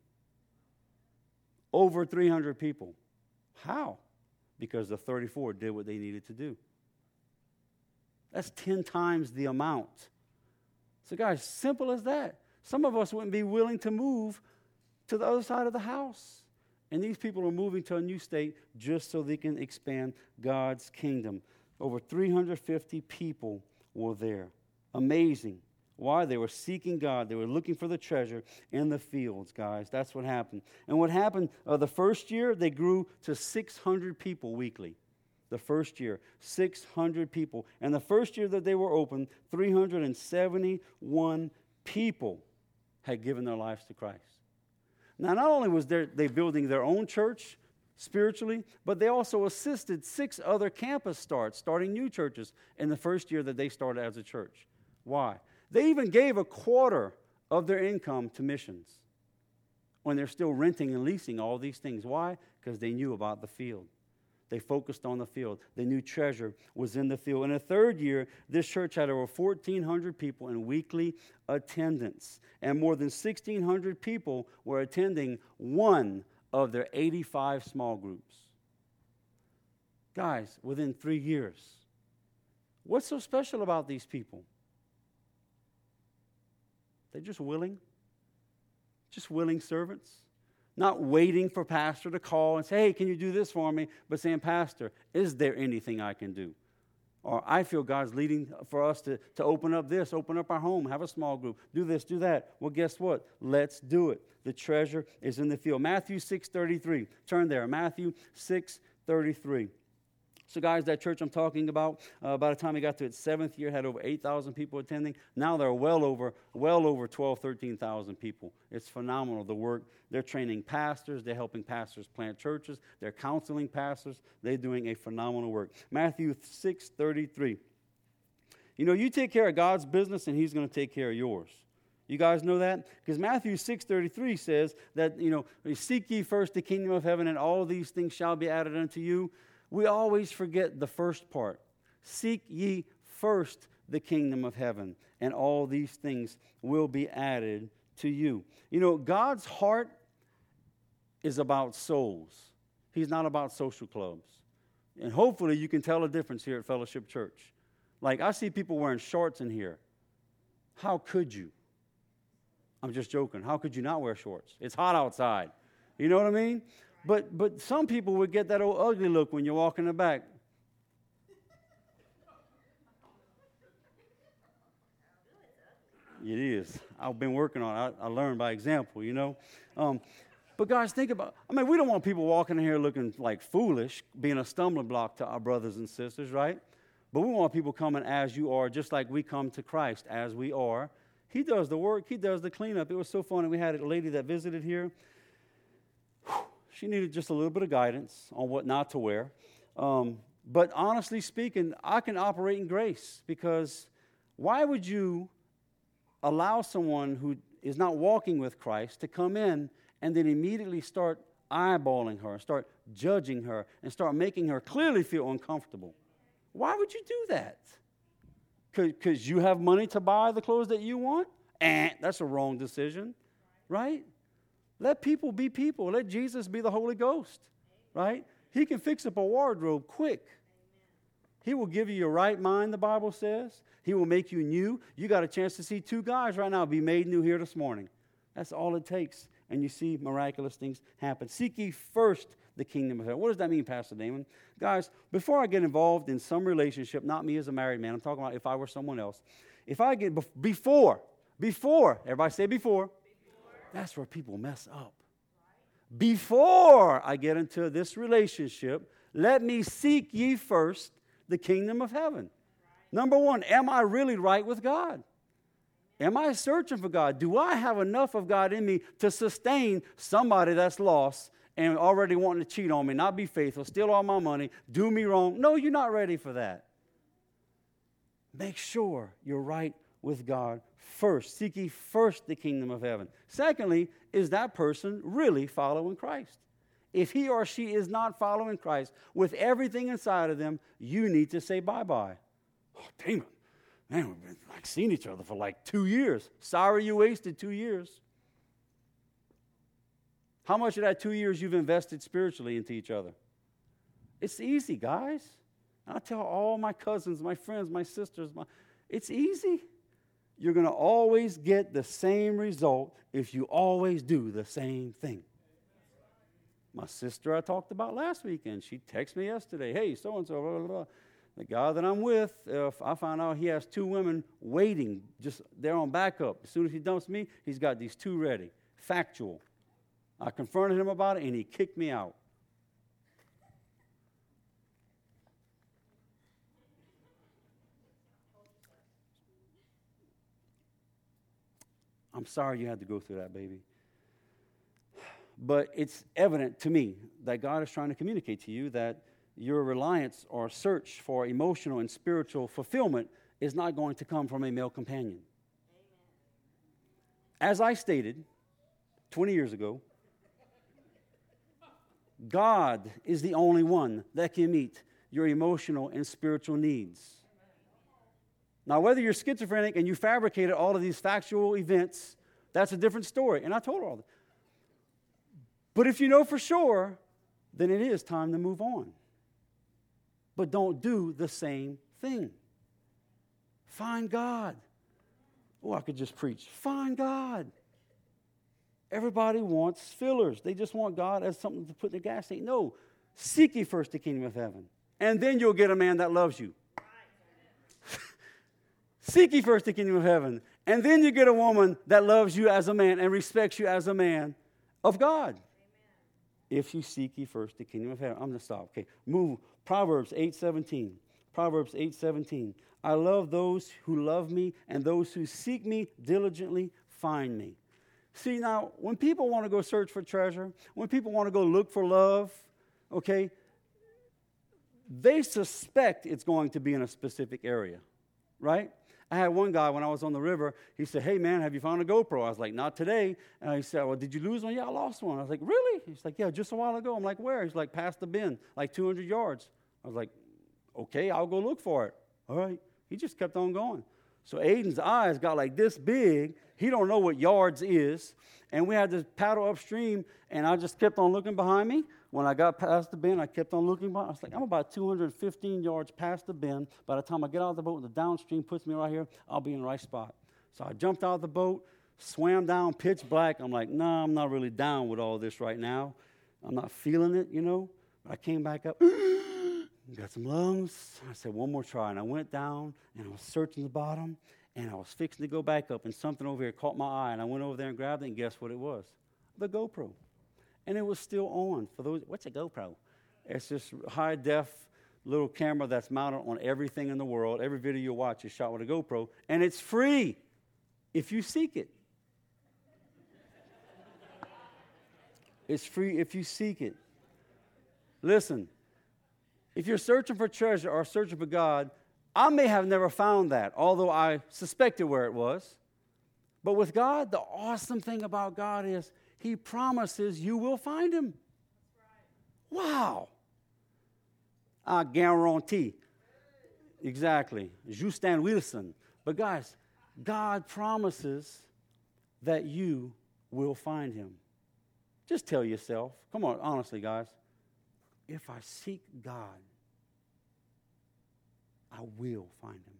Over three hundred people. How? Because the thirty-four did what they needed to do. That's ten times the amount. So guys, simple as that. Some of us wouldn't be willing to move to the other side of the house. And these people are moving to a new state just so they can expand God's kingdom. Over three hundred fifty people were there. Amazing. Why? They were seeking God. They were looking for the treasure in the fields, guys. That's what happened. And what happened uh, the first year, they grew to six hundred people weekly. The first year, six hundred people. And the first year that they were open, three hundred seventy-one people had given their lives to Christ. Now, not only was there, they building their own church spiritually, but they also assisted six other campus starts, starting new churches in the first year that they started as a church. Why? They even gave a quarter of their income to missions when they're still renting and leasing all these things. Why? Because they knew about the field. They focused on the field. They knew treasure was in the field. In the third year, this church had over fourteen hundred people in weekly attendance. And more than sixteen hundred people were attending one of their eighty-five small groups. Guys, within three years. What's so special about these people? They're just willing. Just willing servants. Not waiting for pastor to call and say, hey, can you do this for me? But saying, pastor, is there anything I can do? Or I feel God's leading for us to, to open up this, open up our home, have a small group, do this, do that. Well, guess what? Let's do it. The treasure is in the field. Matthew six thirty-three. Turn there. Matthew six thirty-three. So, guys, that church I'm talking about, uh, by the time it got to its seventh year, had over eight thousand people attending. Now they're well over, well over twelve, thirteen thousand people. It's phenomenal, the work. They're training pastors. They're helping pastors plant churches. They're counseling pastors. They're doing a phenomenal work. Matthew six thirty-three. You know, you take care of God's business, and He's going to take care of yours. You guys know that? Because Matthew six thirty-three says that, you know, seek ye first the kingdom of heaven, and all these things shall be added unto you. We always forget the first part. Seek ye first the kingdom of heaven, and all these things will be added to you. You know, God's heart is about souls. He's not about social clubs. And hopefully you can tell a difference here at Fellowship Church. Like, I see people wearing shorts in here. How could you? I'm just joking. How could you not wear shorts? It's hot outside. You know what I mean? But but some people would get that old ugly look when you walk in the back. It is. I've been working on it. I, I learned by example, you know. Um, but guys, think about, I mean, we don't want people walking in here looking like foolish, being a stumbling block to our brothers and sisters, right? But we want people coming as you are, just like we come to Christ as we are. He does the work. He does the cleanup. It was so funny. We had a lady that visited here. She needed just a little bit of guidance on what not to wear. Um, but honestly speaking, I can operate in grace, because why would you allow someone who is not walking with Christ to come in and then immediately start eyeballing her, start judging her, and start making her clearly feel uncomfortable? Why would you do that? Because you have money to buy the clothes that you want? Eh, that's a wrong decision, right? Let people be people. Let Jesus be the Holy Ghost, right? He can fix up a wardrobe quick. He will give you your right mind, the Bible says. He will make you new. You got a chance to see two guys right now be made new here this morning. That's all it takes. And you see miraculous things happen. Seek ye first the kingdom of heaven. What does that mean, Pastor Damon? Guys, before I get involved in some relationship, not me as a married man, I'm talking about if I were someone else. If I get, before, before, everybody say before. That's where people mess up. Before I get into this relationship, let me seek ye first the kingdom of heaven. Number one, am I really right with God? Am I searching for God? Do I have enough of God in me to sustain somebody that's lost and already wanting to cheat on me, not be faithful, steal all my money, do me wrong? No, you're not ready for that. Make sure you're right with God first. Seek ye first the kingdom of heaven. Secondly, is that person really following Christ? If he or she is not following Christ with everything inside of them, you need to say bye-bye. Oh, Damon, man, we've been like seeing each other for like two years. Sorry you wasted two years. How much of that two years you've invested spiritually into each other? It's easy, guys. I tell all my cousins, my friends, my sisters, my, it's easy. You're going to always get the same result if you always do the same thing. My sister I talked about last weekend, she texted me yesterday, hey, so-and-so, blah, blah, blah. The guy that I'm with, if I found out he has two women waiting, just they're on backup. As soon as he dumps me, he's got these two ready. Factual. I confronted him about it, and he kicked me out. I'm sorry you had to go through that, baby. But it's evident to me that God is trying to communicate to you that your reliance or search for emotional and spiritual fulfillment is not going to come from a male companion. Amen. As I stated twenty years ago, God is the only one that can meet your emotional and spiritual needs. Now, whether you're schizophrenic and you fabricated all of these factual events, that's a different story. And I told her all that. But if you know for sure, then it is time to move on. But don't do the same thing. Find God. Oh, I could just preach. Find God. Everybody wants fillers. They just want God as something to put in the gas tank. No. Seek ye first the kingdom of heaven. And then you'll get a man that loves you. Seek ye first the kingdom of heaven. And then you get a woman that loves you as a man and respects you as a man of God. Amen. If you seek ye first the kingdom of heaven. I'm going to stop. Okay. Move. Proverbs eight seventeen. Proverbs eight seventeen. I love those who love me, and those who seek me diligently find me. See, now, when people want to go search for treasure, when people want to go look for love, okay, they suspect it's going to be in a specific area, right? I had one guy when I was on the river, he said, hey, man, have you found a GoPro? I was like, not today. And he said, well, did you lose one? Yeah, I lost one. I was like, really? He's like, yeah, just a while ago. I'm like, where? He's like, past the bend, like two hundred yards. I was like, okay, I'll go look for it. All right. He just kept on going. So Aiden's eyes got like this big. He don't know what yards is. And we had to paddle upstream, and I just kept on looking behind me. When I got past the bend, I kept on looking behind. I was like, I'm about two hundred fifteen yards past the bend. By the time I get out of the boat, the downstream puts me right here, I'll be in the right spot. So I jumped out of the boat, swam down, pitch black. I'm like, no, nah, I'm not really down with all this right now. I'm not feeling it, you know. But I came back up, got some lungs. I said, one more try. And I went down, and I was searching the bottom, and I was fixing to go back up, and something over here caught my eye, and I went over there and grabbed it, and guess what it was? The GoPro. And it was still on. For those, what's a GoPro? It's this high-def little camera that's mounted on everything in the world. Every video you watch is shot with a GoPro, and it's free if you seek it. It's free if you seek it. Listen, if you're searching for treasure or searching for God, I may have never found that, although I suspected where it was. But with God, the awesome thing about God is He promises you will find Him. That's right. Wow. I guarantee. Exactly. Justin Wilson. But guys, God promises that you will find Him. Just tell yourself, come on, honestly, guys, if I seek God, I will find Him.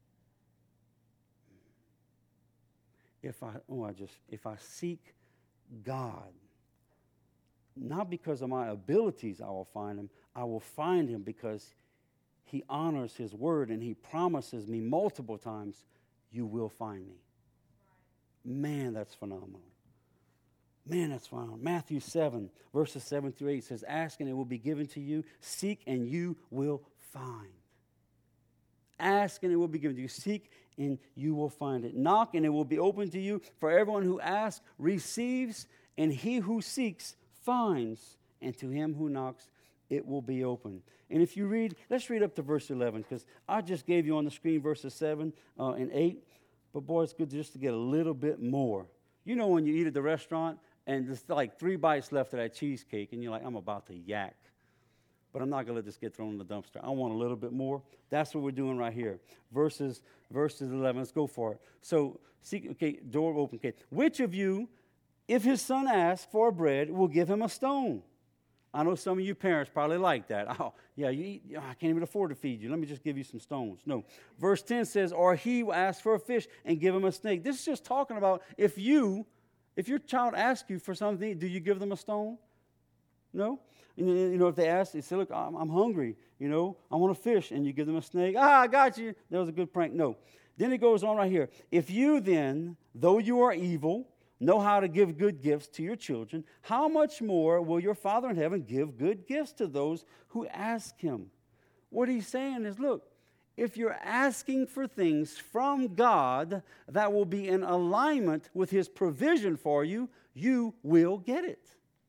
If I, oh, I just, if I seek God, not because of my abilities I will find Him, I will find Him because He honors His word and He promises me multiple times, you will find me. Man, that's phenomenal. Man, that's phenomenal. Matthew seven, verses seven through eight says, ask and it will be given to you. Seek and you will find. Ask and it will be given to you. Seek and you will find it. Knock and it will be open to you. For everyone who asks receives, and he who seeks finds, and to him who knocks it will be open. And if you read, let's read up to verse eleven, because I just gave you on the screen verses seven uh, and eight. But boy, it's good just to get a little bit more. You know when you eat at the restaurant and there's like three bites left of that cheesecake, and you're like, I'm about to yak. But I'm not going to let this get thrown in the dumpster. I want a little bit more. That's what we're doing right here. Verses, verses eleven. Let's go for it. So, see, okay, door open. Okay. Which of you, if his son asks for bread, will give him a stone? I know some of you parents probably like that. Oh, yeah, you eat, I can't even afford to feed you. Let me just give you some stones. No. Verse ten says, or he will ask for a fish and give him a snake. This is just talking about if you, if your child asks you for something, do you give them a stone? No? And, you know, if they ask, they say, look, I'm, I'm hungry. You know, I want a fish. And you give them a snake. Ah, I got you. That was a good prank. No. Then it goes on right here. If you then, though you are evil, know how to give good gifts to your children, how much more will your Father in heaven give good gifts to those who ask him? What he's saying is, look, if you're asking for things from God that will be in alignment with his provision for you, you will get it.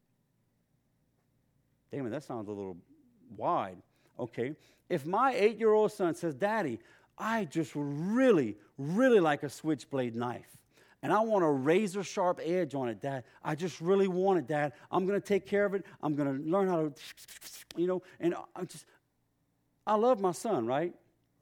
Damn it, that sounds a little wide. Okay. If my eight-year-old son says, Daddy, I just really, really like a switchblade knife. And I want a razor-sharp edge on it, Dad. I just really want it, Dad. I'm going to take care of it. I'm going to learn how to, you know, and I just, I love my son, right?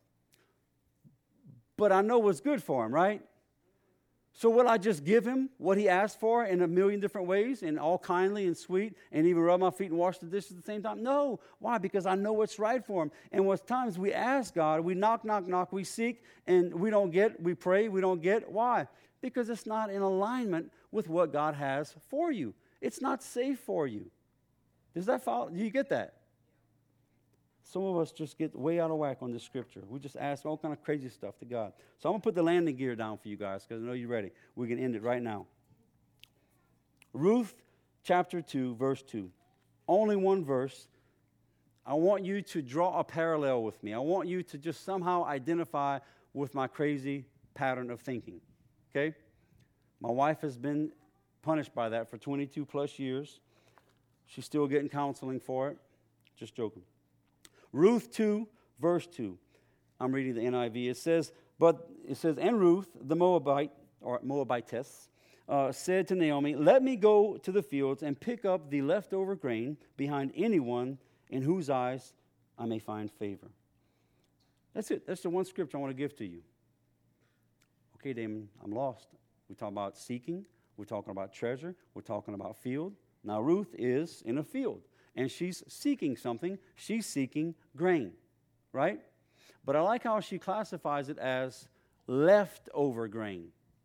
But I know what's good for him, right? So will I just give him what he asked for in a million different ways and all kindly and sweet and even rub my feet and wash the dishes at the same time? No. Why? Because I know what's right for him. And what times we ask God, we knock, knock, knock, we seek, and we don't get, we pray, we don't get. Why? Because it's not in alignment with what God has for you. It's not safe for you. Does that follow? Do you get that? Some of us just get way out of whack on this scripture. We just ask all kind of crazy stuff to God. So I'm going to put the landing gear down for you guys because I know you're ready. We can end it right now. Ruth chapter two, verse two. Only one verse. I want you to draw a parallel with me. I want you to just somehow identify with my crazy pattern of thinking. Okay? My wife has been punished by that for twenty-two plus years. She's still getting counseling for it. Just joking. Ruth two, verse two. I'm reading the N I V. It says, but it says, and Ruth, the Moabite, or Moabitess, uh, said to Naomi, let me go to the fields and pick up the leftover grain behind anyone in whose eyes I may find favor. That's it. That's the one scripture I want to give to you. Okay, Damon, I'm lost. We're talking about seeking. We're talking about treasure. We're talking about field. Now, Ruth is in a field, and she's seeking something. She's seeking grain, right? But I like how she classifies it as leftover grain.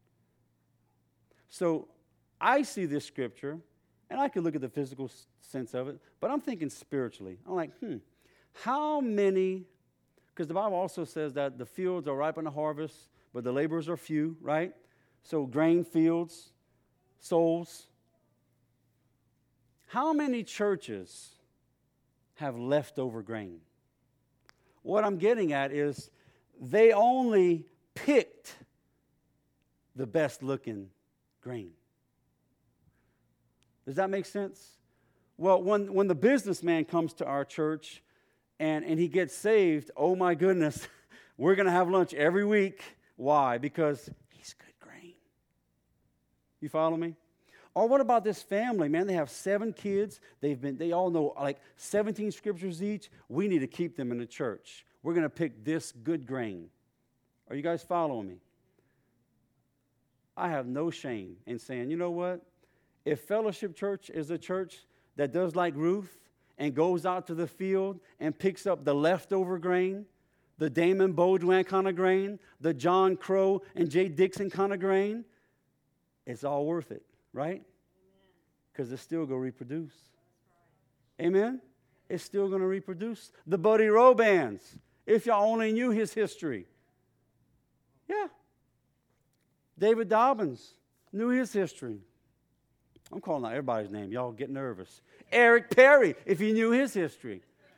So I see this scripture, and I could look at the physical sense of it, but I'm thinking spiritually. I'm like, hmm, how many, because the Bible also says that the fields are ripe in the harvest, but the laborers are few, right? So grain fields, souls. How many churches have leftover grain? What I'm getting at is they only picked the best looking grain. Does that make sense? Well, when, when the businessman comes to our church and, and he gets saved, oh my goodness, we're going to have lunch every week. Why? Because he's good grain. You follow me? Or what about this family, man? They have seven kids. They've been, they all know like seventeen scriptures each. We need to keep them in the church. We're going to pick this good grain. Are you guys following me? I have no shame in saying, you know what? If Fellowship Church is a church that does like Ruth and goes out to the field and picks up the leftover grain, the Damon Baudouin kind of grain, the John Crow and Jay Dixon kind of grain, it's all worth it, right? Because it's still going to reproduce. Right. Amen? It's still going to reproduce. The Buddy Rowe bands, if y'all only knew his history. Yeah. David Dobbins knew his history. I'm calling out everybody's name. Y'all get nervous. Eric Perry, if you knew his history.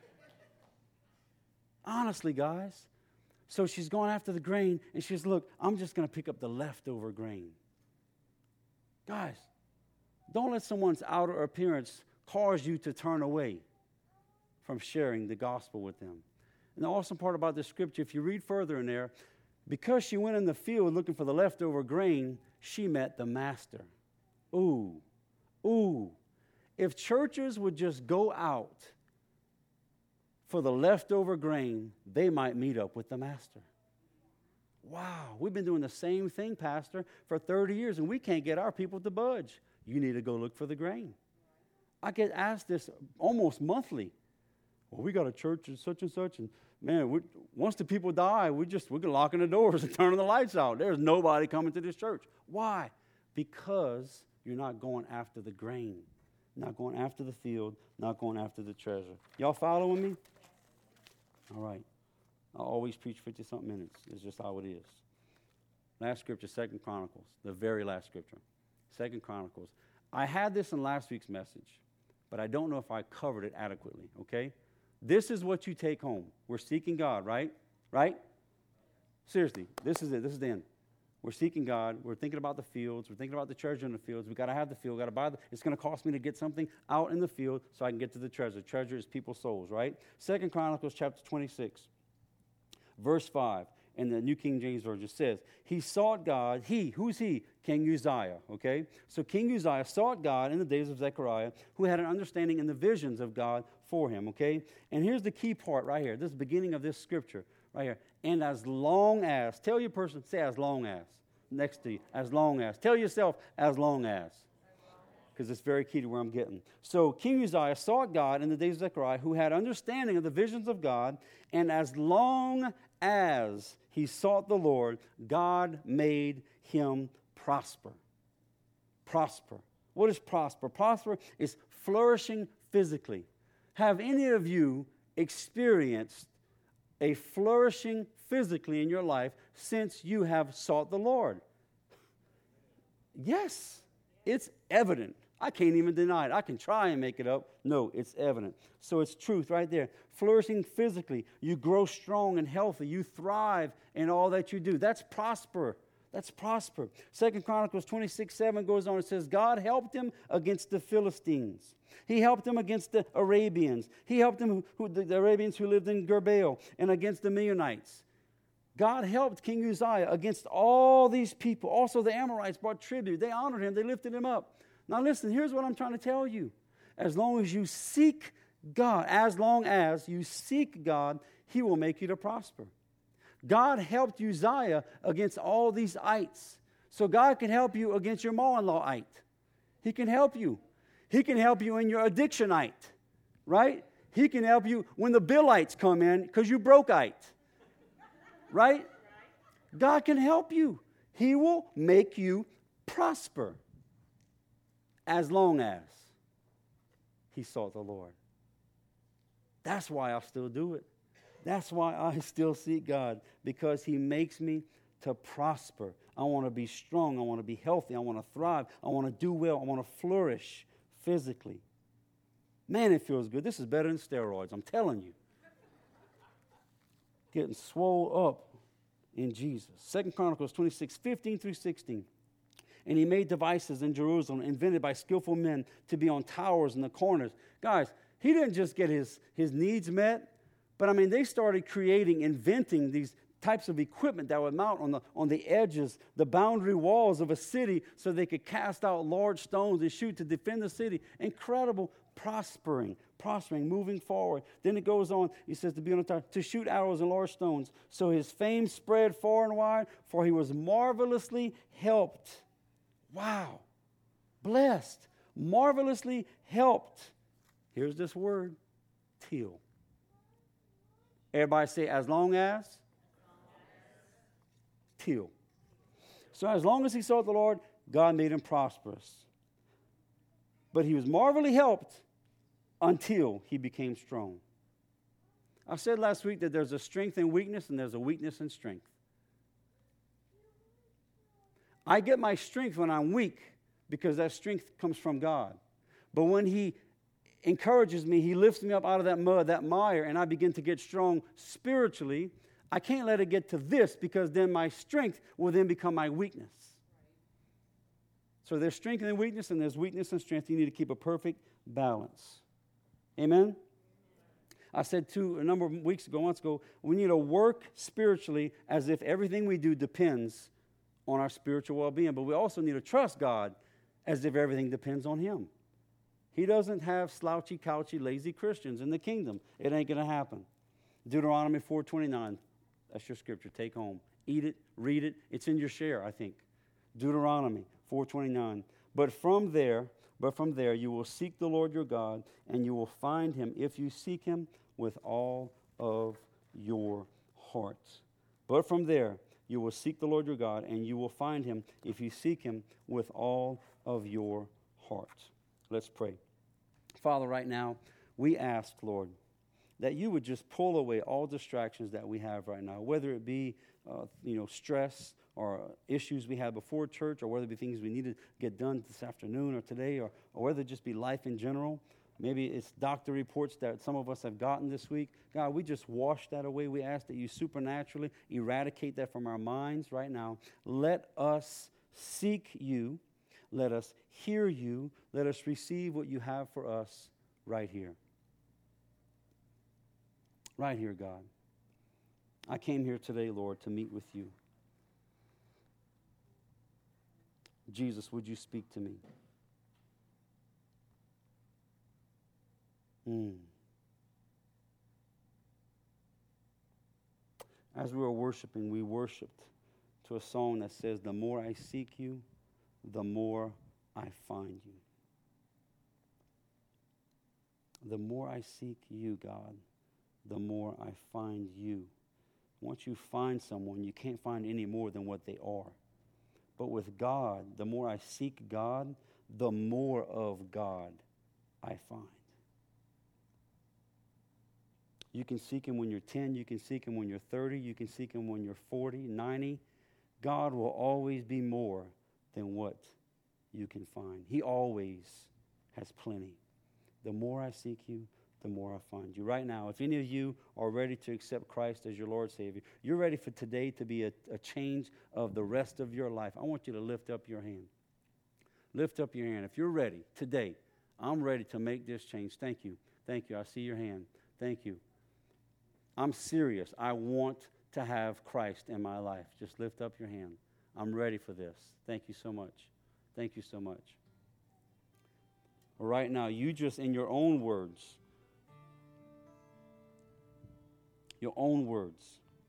Honestly, guys. So she's going after the grain, and she says, look, I'm just going to pick up the leftover grain. Guys, don't let someone's outer appearance cause you to turn away from sharing the gospel with them. And the awesome part about this scripture, if you read further in there, because she went in the field looking for the leftover grain, she met the master. Ooh, Ooh, if churches would just go out for the leftover grain, they might meet up with the master. Wow, we've been doing the same thing, Pastor, for thirty years, and we can't get our people to budge. You need to go look for the grain. I get asked this almost monthly. Well, we got a church and such and such, and man, we, once the people die, we just we're locking the doors and turning the lights out. There's nobody coming to this church. Why? Because you're not going after the grain, not going after the field, not going after the treasure. Y'all following me? All right. I always preach fifty-something minutes. It's just how it is. Last scripture, Second Chronicles, the very last scripture. Second Chronicles. I had this in last week's message, but I don't know if I covered it adequately, okay? This is what you take home. We're seeking God, right? Right? Seriously, this is it. This is the end. We're seeking God. We're thinking about the fields. We're thinking about the treasure in the fields. We've got to have the field. We've got to buy the, it's going to cost me to get something out in the field so I can get to the treasure. Treasure is people's souls, right? Second Chronicles chapter twenty-six. Verse five in the New King James Version says, he sought God, he, who's he? King Uzziah, okay? So King Uzziah sought God in the days of Zechariah, who had an understanding in the visions of God for him, okay? And here's the key part right here, this beginning of this scripture right here. And as long as, tell your person, say as long as, next to you, as long as. Tell yourself, as long as. Because it's very key to where I'm getting. So King Uzziah sought God in the days of Zechariah, who had understanding of the visions of God, and as long as he sought the Lord, God made him prosper. Prosper. What is prosper? Prosper is flourishing physically. Have any of you experienced a flourishing physically in your life since you have sought the Lord? Yes, it's evident. I can't even deny it. I can try and make it up. No, it's evident. So it's truth right there. Flourishing physically. You grow strong and healthy. You thrive in all that you do. That's prosper. That's prosper. Second Chronicles twenty-six seven goes on. It says, God helped him against the Philistines. He helped him against the Arabians. He helped him, who, the, the Arabians who lived in Gerbaal, and against the Meunites. God helped King Uzziah against all these people. Also, the Amorites brought tribute. They honored him. They lifted him up. Now listen, here's what I'm trying to tell you. As long as you seek God, as long as you seek God, he will make you to prosper. God helped Uzziah against all these ites. So God can help you against your mother-in-law-ite. He can help you. He can help you in your addictionite, right? He can help you when the Billites come in because you brokeite, right? God can help you. He will make you prosper. As long as he sought the Lord. That's why I still do it. That's why I still seek God, because he makes me to prosper. I want to be strong. I want to be healthy. I want to thrive. I want to do well. I want to flourish physically. Man, it feels good. This is better than steroids, I'm telling you. Getting swole up in Jesus. Second Chronicles twenty-six, fifteen through sixteen. And he made devices in Jerusalem invented by skillful men to be on towers and the corners. Guys, he didn't just get his, his needs met, but I mean, they started creating, inventing these types of equipment that would mount on the, on the edges, the boundary walls of a city so they could cast out large stones and shoot to defend the city. Incredible prospering, prospering, moving forward. Then it goes on, he says to be on the tower, to shoot arrows and large stones. So his fame spread far and wide, for he was marvelously helped. Wow. Blessed. Marvelously helped. Here's this word. Till. Everybody say, as long as? Till. So as long as he sought the Lord, God made him prosperous. But he was marvelously helped until he became strong. I said last week that there's a strength in weakness and there's a weakness in strength. I get my strength when I'm weak because that strength comes from God. But when he encourages me, he lifts me up out of that mud, that mire, and I begin to get strong spiritually, I can't let it get to this because then my strength will then become my weakness. So there's strength and weakness, and there's weakness and strength. You need to keep a perfect balance. Amen? I said two, a number of weeks ago, months ago, we need to work spiritually as if everything we do depends on our spiritual well-being. But we also need to trust God as if everything depends on him. He doesn't have slouchy, couchy, lazy Christians in the kingdom. It ain't going to happen. Deuteronomy four twenty-nine, that's your scripture. Take home. Eat it, read it. It's in your share, I think. Deuteronomy four twenty-nine. But from there, but from there you will seek the Lord your God, and you will find him if you seek him with all of your heart. But from there you will seek the Lord your God, and you will find him if you seek him with all of your heart. Let's pray. Father, right now, we ask, Lord, that you would just pull away all distractions that we have right now, whether it be, uh, you know, stress or issues we had before church, or whether it be things we need to get done this afternoon or today, or, or whether it just be life in general. Maybe it's doctor reports that some of us have gotten this week. God, we just wash that away. We ask that you supernaturally eradicate that from our minds right now. Let us seek you. Let us hear you. Let us receive what you have for us right here. Right here, God. I came here today, Lord, to meet with you. Jesus, would you speak to me? Mm. As we were worshiping, we worshiped to a song that says, the more I seek you, the more I find you. The more I seek you, God, the more I find you. Once you find someone, you can't find any more than what they are. But with God, the more I seek God, the more of God I find. You can seek him when you're ten, you can seek him when you're thirty, you can seek him when you're forty, ninety. God will always be more than what you can find. He always has plenty. The more I seek you, the more I find you. Right now, if any of you are ready to accept Christ as your Lord Savior, you're ready for today to be a, a change of the rest of your life, I want you to lift up your hand. Lift up your hand. If you're ready today, I'm ready to make this change. Thank you. Thank you. I see your hand. Thank you. I'm serious. I want to have Christ in my life. Just lift up your hand. I'm ready for this. Thank you so much. Thank you so much. Right now, you just, in your own words, your own words.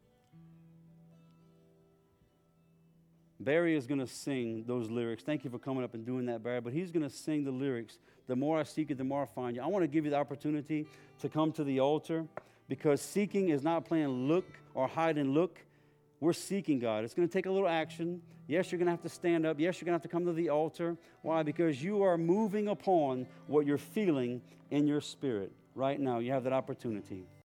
Barry is going to sing those lyrics. Thank you for coming up and doing that, Barry. But he's going to sing the lyrics. The more I seek it, the more I find you. I want to give you the opportunity to come to the altar, because seeking is not playing look or hide and look. We're seeking God. It's going to take a little action. Yes, you're going to have to stand up. Yes, you're going to have to come to the altar. Why? Because you are moving upon what you're feeling in your spirit. Right now, you have that opportunity.